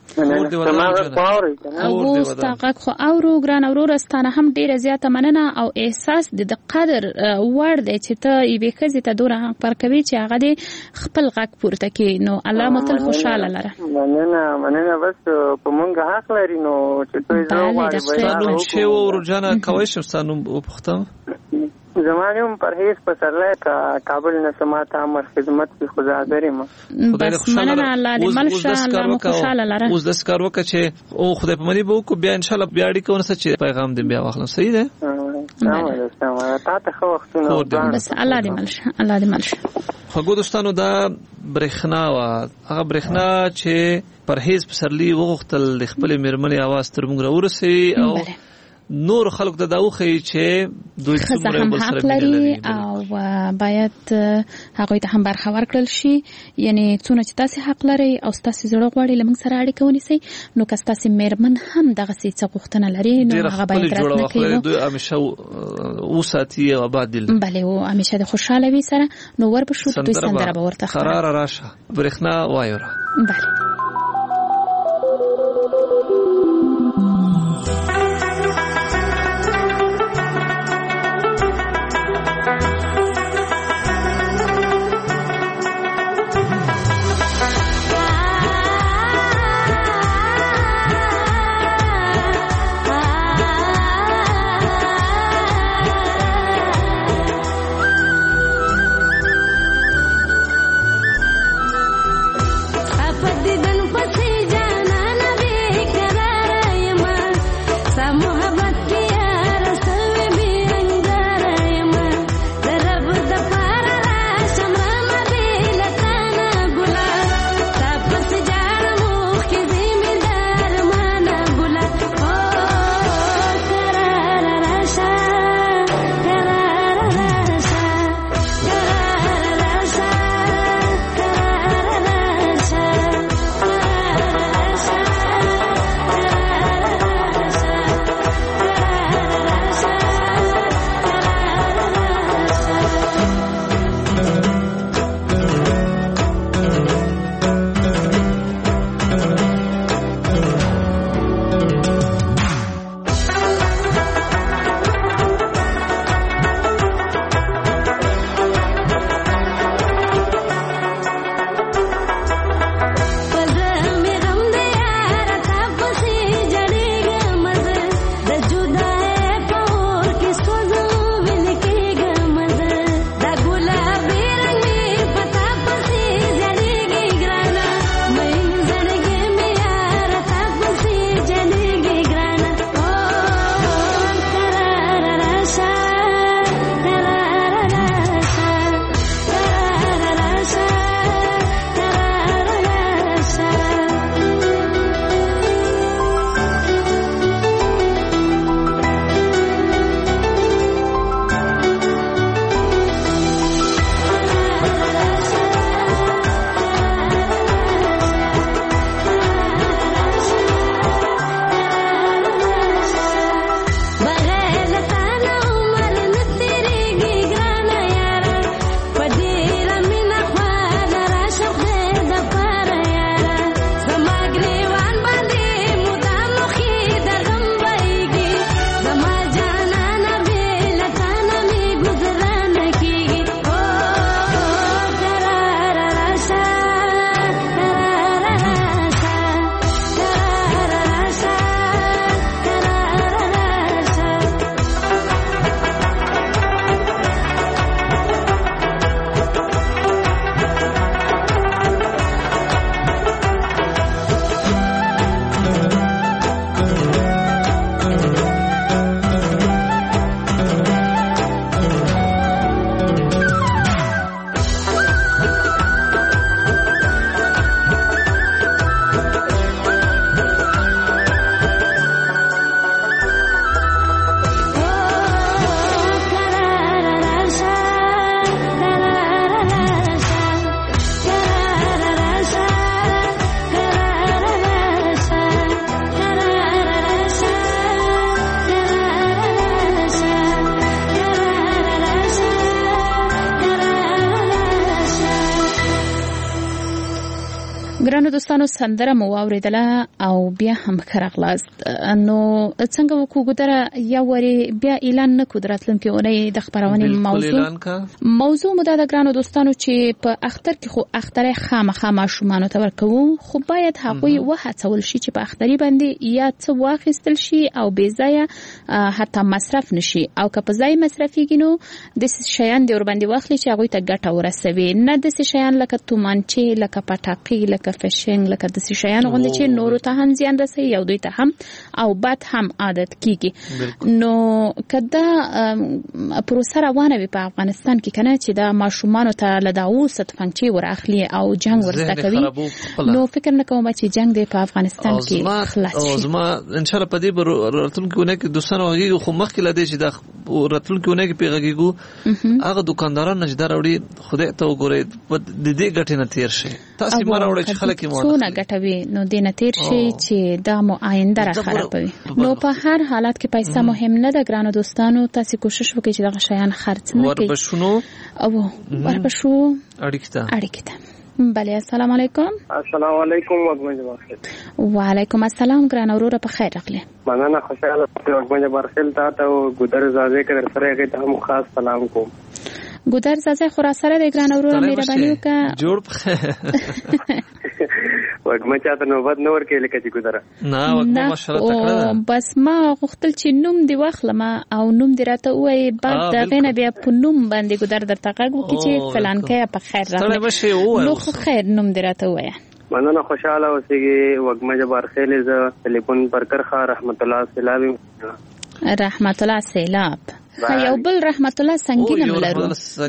او ستاقه خو اورو ګران اورو ستانه هم ډیره زیاته مننه او احساس د قدر وړ دی چې ته یې خزې ته دوره پر کوي چې هغه دې خپل غږ پورته کوي. نو الله متل خوشاله لره. مننه مننه بس په مونږ حق لري نو چې ته زه وایې ستانو چې ورو جانا کوي شم ستانو وپختم زمانم پرهیز پسرله کا کابل نه سماته امر خدمت کی خدادري ما خدای خوشاله الله دې ملشه الله خوشاله لره. اوس د سکار وکړه چې او خدای په منی بو کو بیا ان شاء الله بیا اړیکه ونسه چې پیغام دې بیا واخلم. صحیح ده. تا ته خو وختونه بس الله دې ملشه الله دې ملشه. خو دوستانو دا برېښنا وا هغه برېښنا چې پرهیز پسرلی وغختل خپل میرمنې आवाज تر موږ راورسي او نور خلق ته دا وخی چې دوی څومره بل سره لري او باید هغه ته هم برخه ورکړل شي. یعنی څونه چې تاسو حق لري او تاسو زړه غواړي لمن سره اړیکه ونیسئ نو که تاسو میرمن هم دغه څه غوښتنه لري نو هغه باید راتنه کوي. دوی همیشه او ساتي او آباد دي. بله او همیشه د خوشاله وي سره نو ور به شو دوی سندره به ورته قرار راشه برېښنا وایره. بله But the ګرانو دوستانو سندره مو واوریدله او بیا هم خرغلاست نو څنګه وکړو ګدره یا وری بیا اعلان نه قدرتلونکو اونۍ د خبرونه موضوع موضوع مو د ګرانو دوستانو چې په اختر کې خو اختر خامخا ماشومان ته ورکوو خو باید هغوی وهڅول شي چې په اختري باندې یا څه واخیستل شي او بې ځایه حتی مصرف نشي او که په ځای مصرفیږي نو د شیان دی ور باندې واخلي چې هغوی ته ګټه ورسوي نه د شیان لکه تومانچې لکه پټاقي لکه فشنګ لکه د شیان غوندې چې نورو ته هم زیان رسوي یو دوی ته هم او بد هم عادت کیږي نو کدا پروسه روانه وي په افغانستان کې کنه چې دا ماشومان ته لداو ست فنچي ور اخلي او جنگ ورسته کوي نو فکر نه کوم چې جنگ دی په افغانستان کې خلاص شي او زما ان شاء الله په دې راتلونکو کې دوستانو هغه خو مخکې لدی چې دا راتلونکو کې پیغاګو هغه دکانداران نشدار وړي خدای ته وګورئ د دې ګټې نه تیر شي تاسو مړ وړي چې خلک یې څونه ګټوي نو دې نه تیر شي چې دا مو آینده را خرابوي نو په هر حالت کې پیسې مهم نه ده ګرانو دوستانو تاسو کوشش وکړئ چې دا شیان خرڅ نه کړئ وربشونو او وربشو اړیکته اړیکته بله السلام علیکم السلام علیکم وګمنه برخل وعلیکم السلام ګران اورور په خیر راغلی مننه خوشاله وګمنه برخل تا ته ګودر زازه کې در سره کې ته خاص سلام کوم ګودر زازه خورا سره د ګران اورور مهرباني وکړه جوړ په وګمه چاته نوبت نور کې لکه چې ګودر نه وګمه ماشاءالله تکړه بس ما غوښتل چې نوم دی واخلم او نوم دی راته وای بعد دغه نه بیا په نوم باندې ګودر درته غږ وکړي چې فلان کې په خیر راغلی نو خو خیر نوم دی راته وای مننه خوشاله اوسېږي وګمه جبار خیل ز ټلیفون پر کرخه رحمت الله سلام رحمت الله سیلاب یو بل رحمت الله سنگینم لرو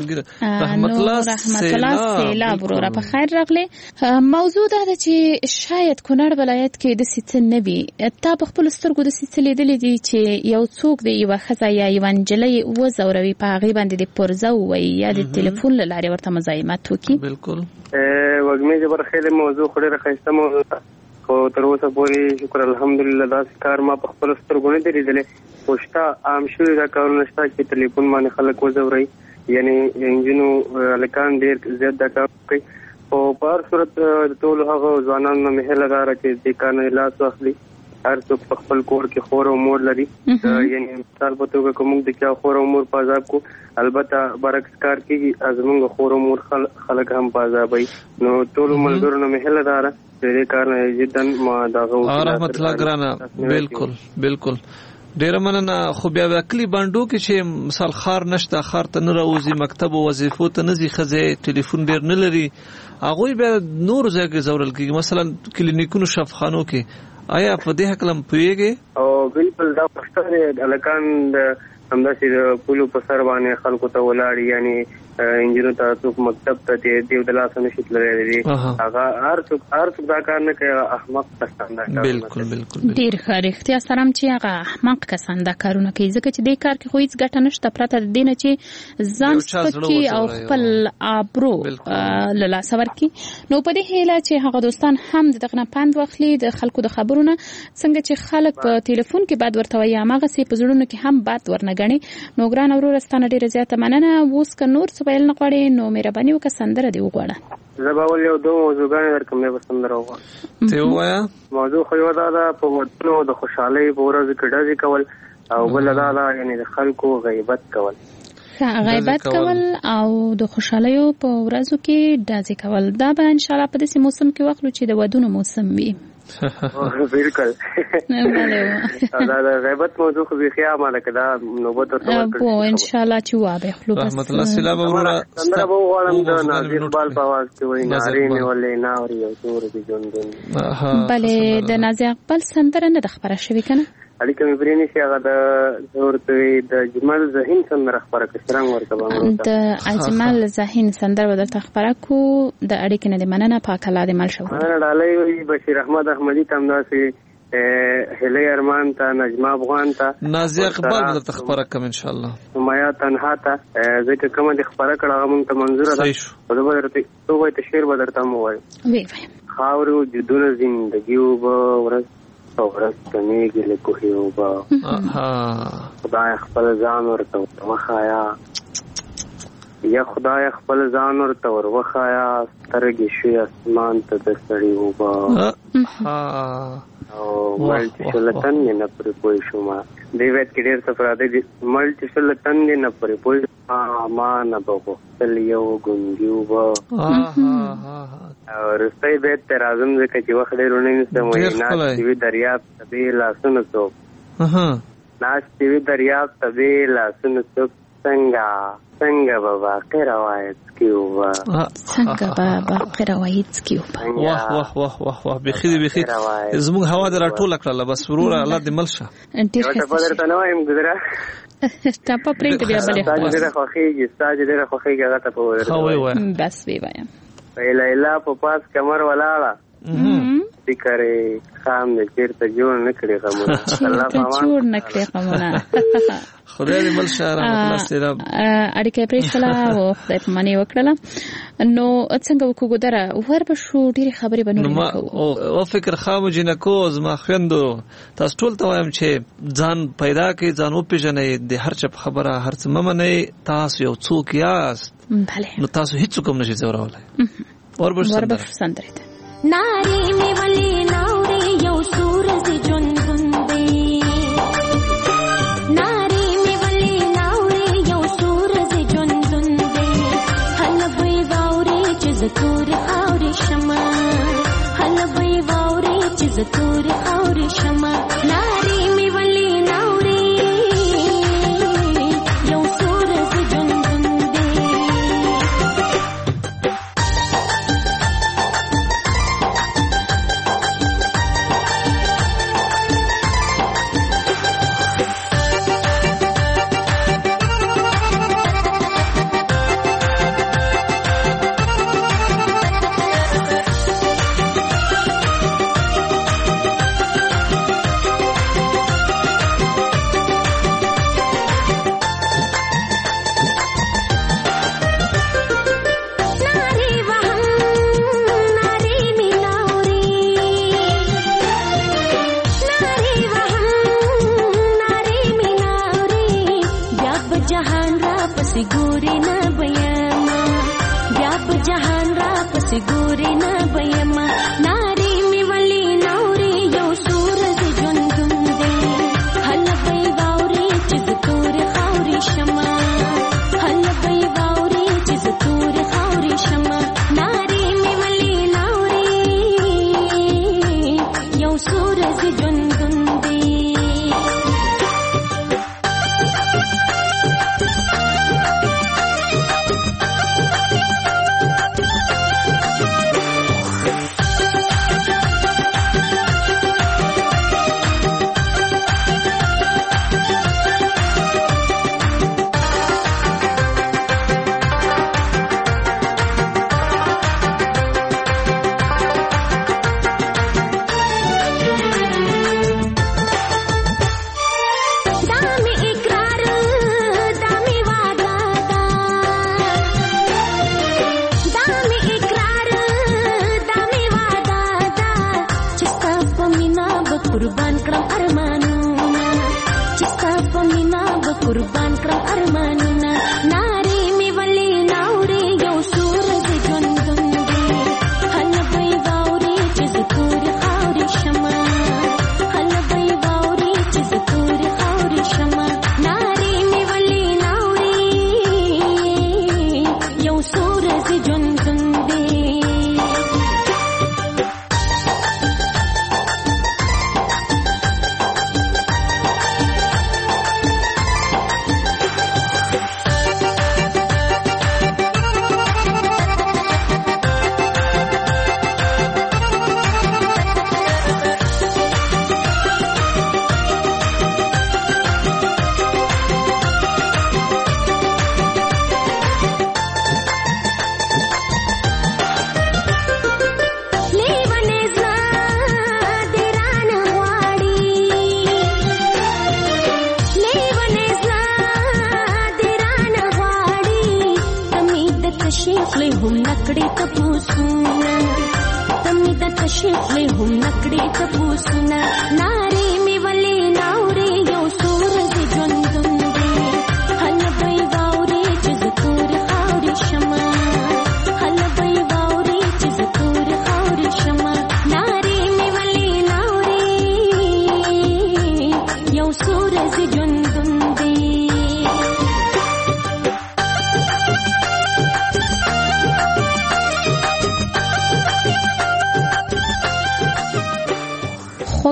رحمت الله رحمت الله سیلاب ورو په خیر راغلی موضوع دا ده چې شاید کونړ ولایت کې د سیت نبی تا په خپل سترګو د سیت لیدلې دي چې یو څوک دی یو خزه یا یو انجلې و زوروي په هغه باندې د پرزو وي یا د ټلیفون لاري ورته مزاحمت وکي بالکل وګمه جبر خیل موضوع خوري راخسته موضوع خو تر اوسه پورې شکر الحمدلله دا کار ما په خپل سترګو نه دی لیدلې پښتا عام شوی دا کارونه شته چې ټلیفون باندې خلک وزوري یعنی انجینو لکان ډیر زیات دا کار کوي او په هر صورت ټول هغه ځوانانو نه مهله لاره چې د کانو علاج واخلي هر څوک په خپل کور کې خور او مور لري یعنی مثال په توګه کوم د چا خور او مور په عذاب کو البته برعکس کار کیږي ازمنګ خور او مور خلک هم په عذاب وي نو ټول ملګرو نه مهله لاره دې کار نه جدا ما داغه رحمت الله ګرانه بالکل بالکل ډیر مننه خو بیا وکلی باندو کې چې مثال خار نشته خار ته نه راوځي مکتب او وظیفو ته نه ځي خزه ټلیفون ډیر نه لري هغه بیا نور ځای زورل کیږي مثلا کلینیکونو شفاخانو کې آیا په دې حکلم پويږي او بالکل دا پښتنه الکان همداسې پولو په سر باندې خلکو ته ولاړ یعنی انجینو ته څوک مکتب ته دی دیو د لاس نشي تللی هغه هر څوک هر څوک دا کار نه کوي احمق کسان دا کوي بالکل بالکل ډیر ښه رښتیا سره چې هغه احمق کسان دا کارونه کوي ځکه چې دې کار کې خو هیڅ ګټه نشته پرته د دې نه چې ځان سپکي او خپل آبرو له لاسه ورکړي نو په دې هیله چې هغه دوستان هم دغه نه پند واخلي د خلکو د خبرونه څنګه چې خلک په ټلیفون کې بعد ورته وایي هغه سي په زړونو کې هم بعد ورنګني نو ګران اورورستانه ډیره زیاته مننه اوس که نور ویل نه غواړي نو مهرباني وکړه سندره دی وغواړه زه به ول یو دوه موضوعګانې درکوم به سندره وغواړم ته وایا موضوع خو یو دا ده په ودونو د خوشحالۍ په ورځ کې ډزې کول او بل دا ده یعنی د خلکو غیبت کول غیبت کول او د خوشحالیو په ورځو کې ډزې کول دا به ان شاء الله په دې موسم کې واخلو چې د ودونو موسم وي بالکل دا د غیبت موضوع خو بیا ماله کدا نوبت ورته او ان شاء الله چې وابه خلو بس رحمت الله سلام ورا څنګه به وغواړم د نازل بال په आवाज کې وای نارینه ولې ناوري او تور دي ژوندون بلې د نازل بال سندره نه د خبره شوی کنه اړیکه مې برینې چې هغه د ورته د جمال ذهن سندره خبره کړم ورته باندې د اجمل ذهن سندره ورته خبره کو د اړیکه نه مننه پاک الله دې مل شو انا ډالۍ بشیر احمد احمدی تم داسې هلي ارمان ته نجمه افغان ته نازیه اقبال درته خبره کوم ان شاء الله مایا تنها ته ځکه کومه د خبره کړه هغه مونږ ته منظور ده په دغه ورته تو وای ته شعر بدرته مو وای وی وی خاورو جدونه زندگی او ورځ او ورځ کمیږي له کوهي او با. خدای خپل ځان ورته مخایا یا خدای خپل ځان ورته وروخایا سترګې شوې اسمان ته د سړي اوبه او مړ چې شله تندې نه پرې پوه شوم دې بیت کې ډېر څه پراته دي مړ چې شله تندې نه پرې پوه شوم ما نه به غوښتل یو ګونګي اوبه او وروستی بیت ته راځم ځکه چې وخت ډېر ونه نیسم وایي ناستې وي دریاب ته بې لاسونه څوک ناستې وي دریاب ته بې لاسونه څوک څنګه څنګه به باقي روایت کې وبه څنګه به باقي روایت کې وبه واه واه واه واه واه بخي دې بخي زموږ هوا دې راټوله کړله بس وروره الله دې مل شه ډېر ښه ټپه درته نه وایم ګذره ټپه پرېږده بیا بلې ستا چې ډېره خوښېږي ستا چې ډېره خوښېږي هغه ټپه ودرته وایم بس ویې وایم لیلا په پاس کمر ولاړه فکرې خام دې چېرته جوړ نه کړې غمونه چېرته جوړ نه کړې غمونه خدای دې مل شه رحمت الله اړیکه پرې شوله او خدای په معنی وکړله نو څنګه وکړو ګودره ور به شو ډېرې خبرې به نورې نه کوو او فکر خامو جینکو زما خویندو تاسو ټول ته وایم چې ځان پیدا کړئ ځان وپېژنئ د هر چا په خبره هر څه مه منئ تاسو یو څوک یاست نو تاسو هېڅوک هم نشئ ځورولی وربشو سندرې ته ناری می ولی ناوری یو سورج جنگن دی ناری می ولی ناوری یو سورج جنگن دی حل بی واوری چیز توری خاوری شما حل بی واوری چیز توری خاوری شما ناری می ولی ناوری یو سورج جنگن دی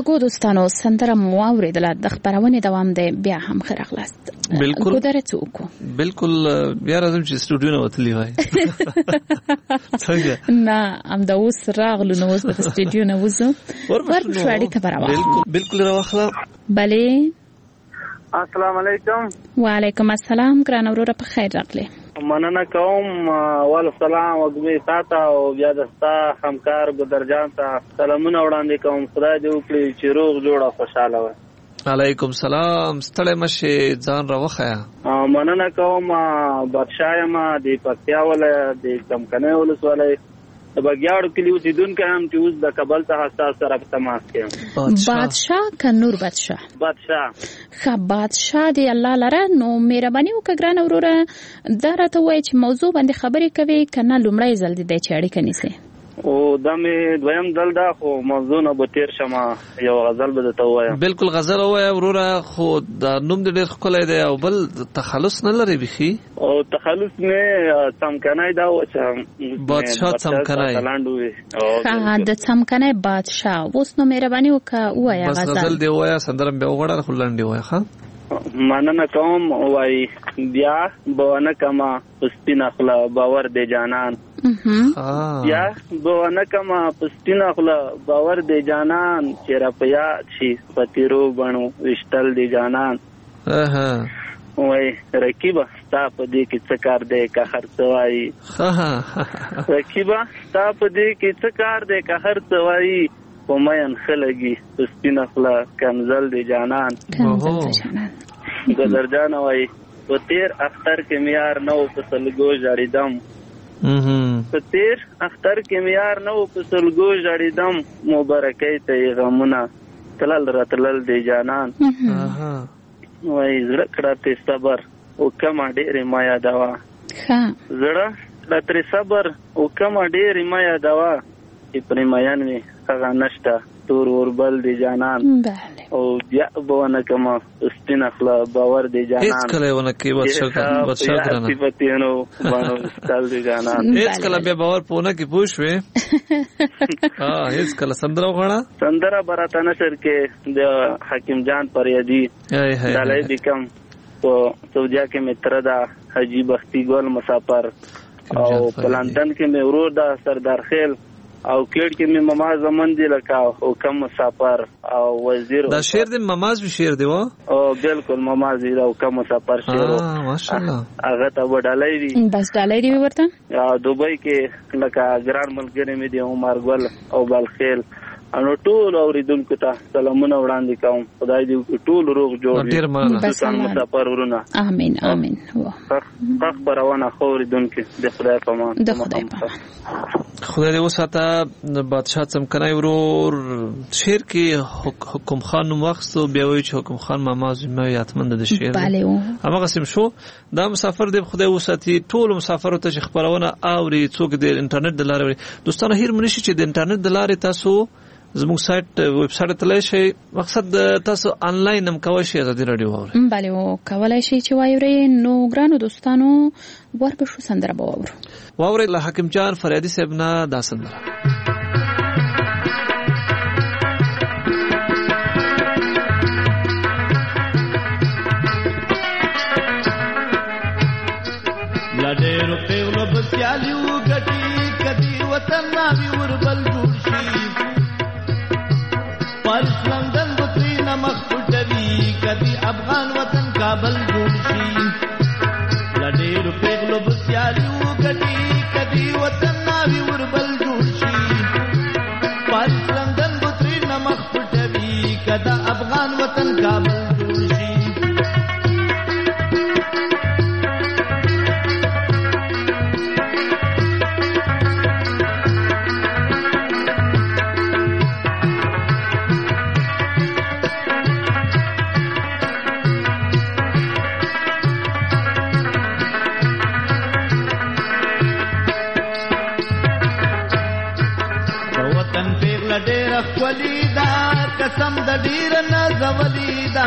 خوږو دوستانو سندره مو واورېدله د خپرونې دوام دی بیا هم ښه راغلاست. بالکل ګودره څه وکړو بالکل بیا راځم چې سټوډیو نه وتلی وای څنګه نه همدا اوس راغلو نو اوس د سټوډیو نه وځو ورپسې اړیکه برابر بالکل بالکل راوخله. بله السلام علیکم. وعلیکم السلام ګران وروره په خیر راغلی. مننه کوم اول سلام وګړي تاته او بیا دستا همکار ګدرجان ته سلامونه وړاندې کوم. خدای دې وکړي چې روغ جوړ او خوشاله وي. علیکم سلام ستړی مشه ځان راوخیا. مننه کوم بادشاہ ما د پکتیا ولایت د کمکنه ولسوالۍ د بګیاړو کلی اوسیدونکو هم چې اوس د کابل څخه تاسو سره په تماس کې. بادشاہ کنور بادشاہ بادشاہ خا بادشاہ دی الله لره نو مهرباني وکړه ګران وروره دا راته وایي چې موضوع باندې خبرې کوي کنه لومړی ځل دی چې اړیکه نیسي او دا مې دویم دل دا خو موضوع نه به تیر شمه یو غزل به ته وایم. بالکل غزل وایم وروره خو دا نوم دې ډېر ښکلی دی او بل تخلص نه لري بخي او تخلص نه څمکنای دا و چې بادشاہ څمکنای ها د څمکنای بادشاہ اوس نو مهرباني وکړه وایا غزل بس غزل دی وایا سندرم به وغړل خلنډي وایا ها مننه کوم وای بیا بونه کما پستینه خلا باور دې جانان بیا بونه کما پستینه خلا باور دې جانان چې را پیا شي پتیرو بڼو وشتل دې جانان اها وای رکیبه ستا په دې کې څه کار دی که خرڅوي رکیبه ستا په دې کې څه کار دی که خرڅوي په مېن خلګي سپینه خلا کمزل دی جانان ګذر وای په تیر اختر کې میار نو په سلګو جاړیدم په تیر اختر کې میار نو په سلګو جاړیدم مبارکۍ ته غمونه تلل راتلل دی جانان وای زړه کړه ته صبر او کما ډېرې مایا دوا زړه کړه صبر او کما ډېرې مایا دوا چې پرمایان می هغه نشته تور وربل دی جانان او بیا بونه کما استنه خلا باور دی جانان هیڅ کله ونه کې بادشاہ بادشاہ درنه صفاتینو باندې استل دی جانان هیڅ کله به باور پونه کې پوښوي ها هیڅ کله سندره غواړه سندره براته نشر کې د حکیم جان پریادی دلای دکم او سعودیا کې متر دا حجی بختی ګل مسافر او لندن کې مې ورور دا سردار خیل او کېړ کې مې مماز زمون دی لکه او کم مسافر او وزیر دا شعر د مماز به شعر دی و او بالکل مماز دی او کم مسافر شعر اه ماشاءالله هغه ته وډالای دی بس ډالای دی ورته دوبۍ کې لکه ګران ملګری مې دی عمر ګل او بلخیل انو ټول اوریدونکو ته سلامونه وړاندې کوم خدای دې ټول روغ جوړ ډیر مننه مسافر ورونه امين امين واه خبرونه اوریدونکو د خدای په امان د خدای په امان خدای دې وساته بادشاہ څمکنای ورور شعر کې حکم خان نو مخصو بیا وی چې حکم خان ماماز مې یاتمند د شعر هغه قسم شو دا مسافر دې خدای وساتي ټول مسافر ته خبرونه اوري څوک د انټرنیټ د لارې دوستانه هیر منشي چې د انټرنیټ د لارې تاسو زموږ سایت ویب سایت ته لشي مقصد تاسو آنلاین هم کوئ شي د رادیو اوري بله او کولای شي چې وایوري نو ګرانو دوستانو ورپښو سندره به واورو واوري له حکیم جان فریادي صاحب نه دا سندره لډېرو پیغلو بسیالیو ګټي کدي وطن ناوي وربل جوړ شي پارس لندن بطری نمخ پټوي کدي افغان وطن کابل جوړ شي لډېرو پیغلو بسیالیو ګټي کدي وطن ناوي وربل جوړ شي پارس لندن بطری نمخ پټوي کدا افغان وطن کابل جوړ شي ولیدا قسم د ډیر نازولیدا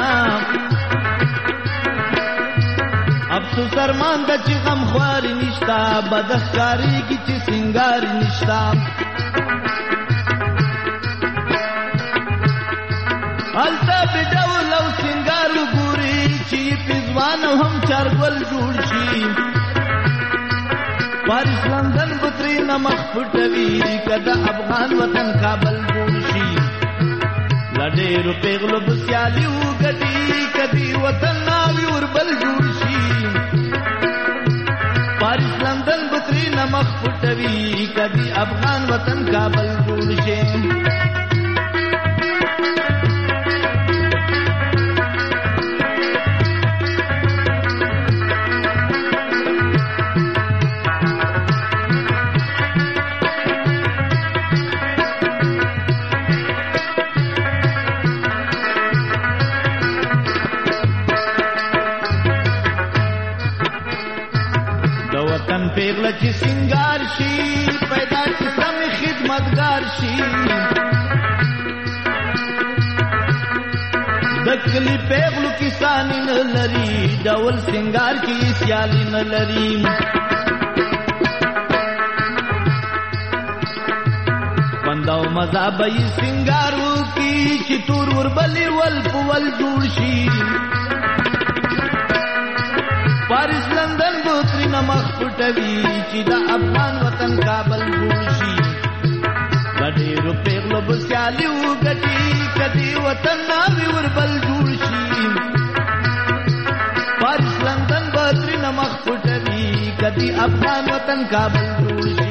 افسوس ارمان د چې غم خواري نشتا بدخکاری کی چې سنگار نشتا الته بډول او سنگار ګوري چې پزوان هم چارګل جوړ شي پاریس لندن بطری نمخ پټوي کده افغان وطن کابل جوړ شي لډېرو پیغلو بسیالي وګټي کدي وطن ناوي وربل جوړ شي پاریس لندن بطری نمخ پټوي کدي افغان وطن کابل جوړ شي پیغله چې سنگار شي پیدا چې سم خدمتگار شي د کلی پیغلو کسانی نه لري ډول سنگار کې سیالي نه لري بنداو مزه به یې سنگارو کې چې تور وربلې ول په ول جوړ شي پاریس لندن بوتری نمخ پټوي چې د افغان وطن کابل جوړ شي ډېرو پیغلو بسیالي وګټي کدي وطن ناوي وربل جوړ شي پاریس لندن بوتری نمخ پټوي کدي افغان وطن کابل جوړ شي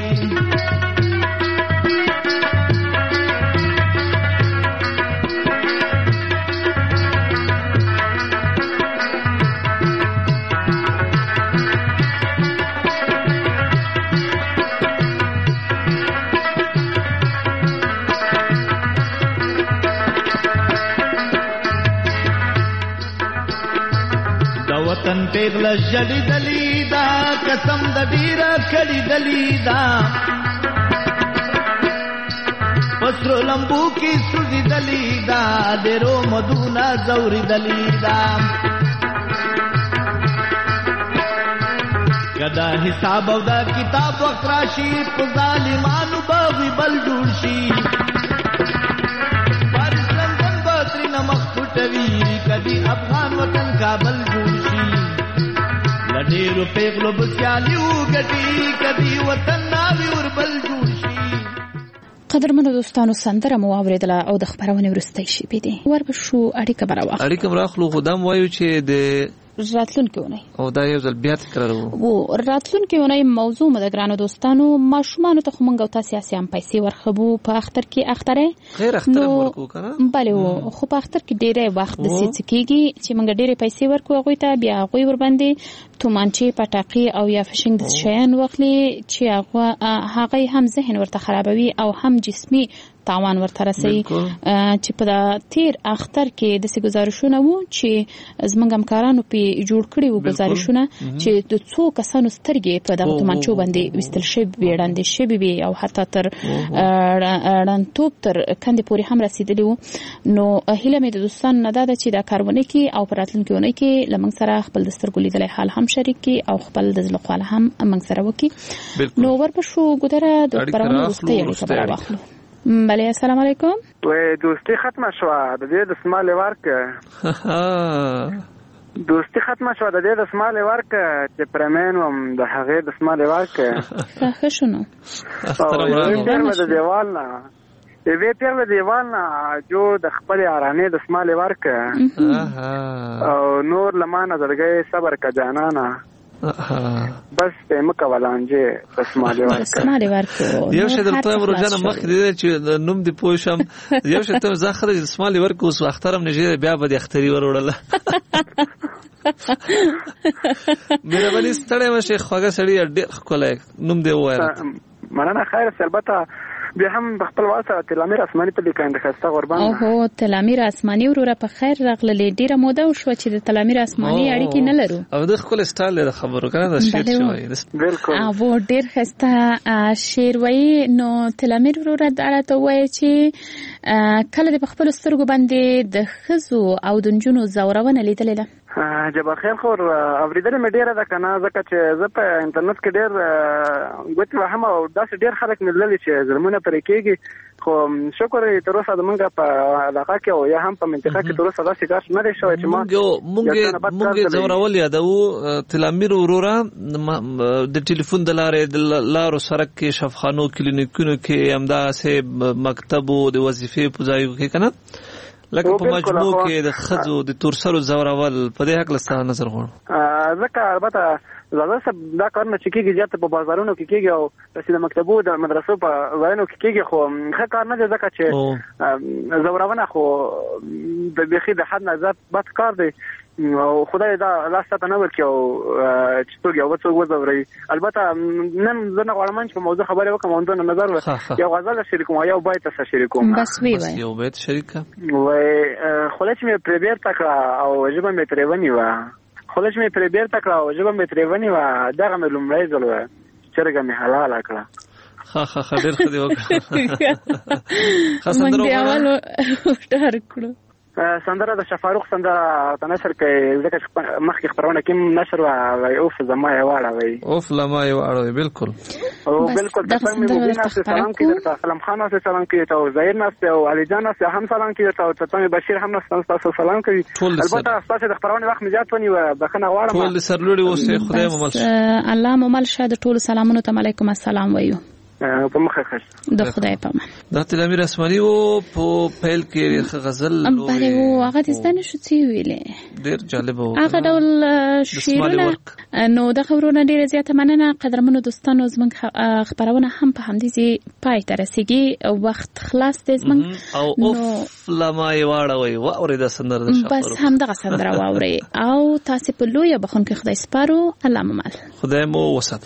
وطن پیغله جړی دلی دا قسم د ډیره کړي دلی دا پسرو لمبو کی سوزی دلی دا ډیرو مدونه زوري دلی دا کدا حساب او دا کتاب وخت راشي په ظالمانو باغی بل جوړ شي پاریس لندن باتری نمخ پټوي کدي افغان وطن کابل جوړ شي لډېرو پیغلو بسیالي وګټي کدي وطن ناوي وربل جوړ شي قدرمنو دوستانو سندره مو اوریدله او د خبرونه ورستۍ شي بيدي وربشو اړیکه براوه اړیکه براخلو خدام وایو چې د راتلونکي اونۍ او دا یو ځل بیا تکرارو و راتلونکي اونۍ موضوع مده ګرانو دوستانو ماشومان ته خو مونږ او تاسو سیاسي پیسې ورخبو په اختر کې اختره غیر اختر ورکو کنه بله و خو په اختر کې ډېرې وخت د سېڅکیږي چې مونږ ډېرې پیسې ورکو هغه ته بیا هغه ور باندې تومانچې پټاقي او یا فشنګ د شیان وخلي چې هغه هغه هم ذهن ورته خرابوي او هم جسمي تاوان ورته رسي چې په تیر اختر کې د سې گزارشونه وو چې زمونږ همکارانو په جوړ کړي وو گزارشونه چې د څو کسانو سترګې په دغه تومانچو باندې وستل شي وړاندې شي بي او حتی تر رانتوب تر کندې پورې هم رسیدلی وو نو هیله مې د دوستانو نه ده چې دا کارونه کې او پراتلونکو ونه کې لمن سره خپل دسترګو لیدلای حال هم شریک کی او خپل د زلخواله هم من سره وکي نو ورپښو ګدره د پرونه دوستي خبره واخلو بله السلام علیکم وای دوستی ختمه شو د دې د سمال ورک دوستی ختمه شو د دې د سمال ورک چې پرمن وم د هغه د سمال ورک ښه شنو السلام علیکم د دیوال نه وی پیغله دیوال نه جو د خپل ارانه د سمال ورک او نور لمانه درګي صبر کا جانانا بس ته مکولانجه اسماله ورک اسماله ورک یو شه درته ورجانه مخ دې چې نوم دی پوښم یو شه ته زاخره اسماله ورک اوس اخترم نږدې بیا به د اختری وروړله مې باندې ستړی مشه خوګه سړی ډېر خلک نوم دی وایره مننه خیر البته بیا هم خپل واسه تلامیر اسماني په لیکاند خسته قربان او هو تلامیر اسماني وروره په خیر راغله ډیره موده شو چې د تلامیر اسماني اړیکې نه لرو او د خپل سټایل د خبرو کنه د شیر شوی بالکل او ډیر خسته شیر وای نو تلامیر وروره درته وای چې کله د خپل سترګو باندې د خزو او د جنونو زورونه لیدل جبار خیر خور اوریدل مې ډیره ده کنه ځکه چې زه په انټرنیټ کې ډیر ګوت وهم او داسې ډیر خلک مې لیدل چې ظلمونه پرې کېږي خو شکر تر اوسه د منګه په علاقه کې او یا هم په منطقه کې تر اوسه داسې کار نه دی شوی چې ما مونږ مونږ زورول یادو تلامیر وروره د ټلیفون د لارې د لارو سرک کې شفخانو کلینیکونو کې همداسې مکتب او د وظیفې په ځایو کې کنه لکه په مجموع کې د خزو د تورسرو زورول په دې حق لسته نظر غواړم ځکه البته زړه سب دا کارونه چې کېږي زیات په بازارونو کې کېږي او د مکتبو د مدرسو په ځایونو کې کېږي خو ښه کار نه دی ځکه چې زورونه خو د بيخي د حد نه زیات بد کار دی او خدای دا لاسته نه ورکړي او چې څوک یو څوک وزوري البته نن زه نه غواړم چې په موضوع خبرې وکړم او د نظر یو غزل شریکوم یو بیت سره شریکوم بس وی وای یو بیت شریکه وای خلک مې پریبیر تکړه او جبه مې تریونی و خلک مې پریبیر تکړه او جبه مې تریونی و دغه مې لومړی ځل و چرګه مې حلال کړه خا خا خا ډېر خدي وکړه خاصندرو اول ډار کړو سندره د شفاروق سندره په نشر کې ځکه مخکې خبرونه کې نشر وای اوف زما یې واړه وای اوف لما یې واړه بالکل او بالکل د مبین سلام کې درته سلام خان او سلام کې ته زهیر ناس او علي جان ناس هم سلام کې ته ته بشیر هم ناس تاسو سلام کوي البته تاسو د خبرونه وخت مزيات ونی و بخنه واړه ټول سرلوري اوسه خدای مو مل الله مو مل شه د ټول سلامونو ته علیکم السلام وایو په مخه خش د خدای په امان د تلامیر اسماني او په پیل کې غزل ام بره او هغه د ستنه شو تی ویلې ډیر جالب و هغه ډول شیرونه نو د خبرونه ډیره زیاته مننه قدرمنو دوستانو زموږ خبرونه هم په همدې ځای پای ته رسیدي وخت خلاص دي زموږ او اوف لما یې واړوي و اورید سندره د شفاروق بس هم دغه سندره واوري او تاسو په لوی بخون کې خدای سپارو الله ممل خدای مو وسات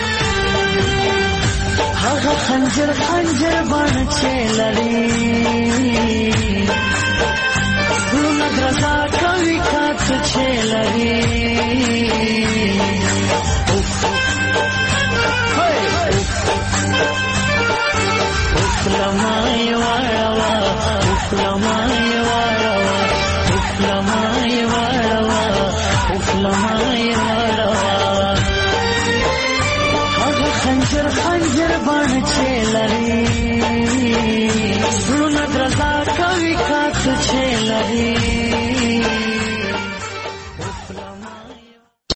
هغه خنجر خنجر باندې چلري ګل غزا کوي کات چلري لمای واروا لمای واروا لمای واروا لمای واروا هغه خنجر خنجر باندې چلري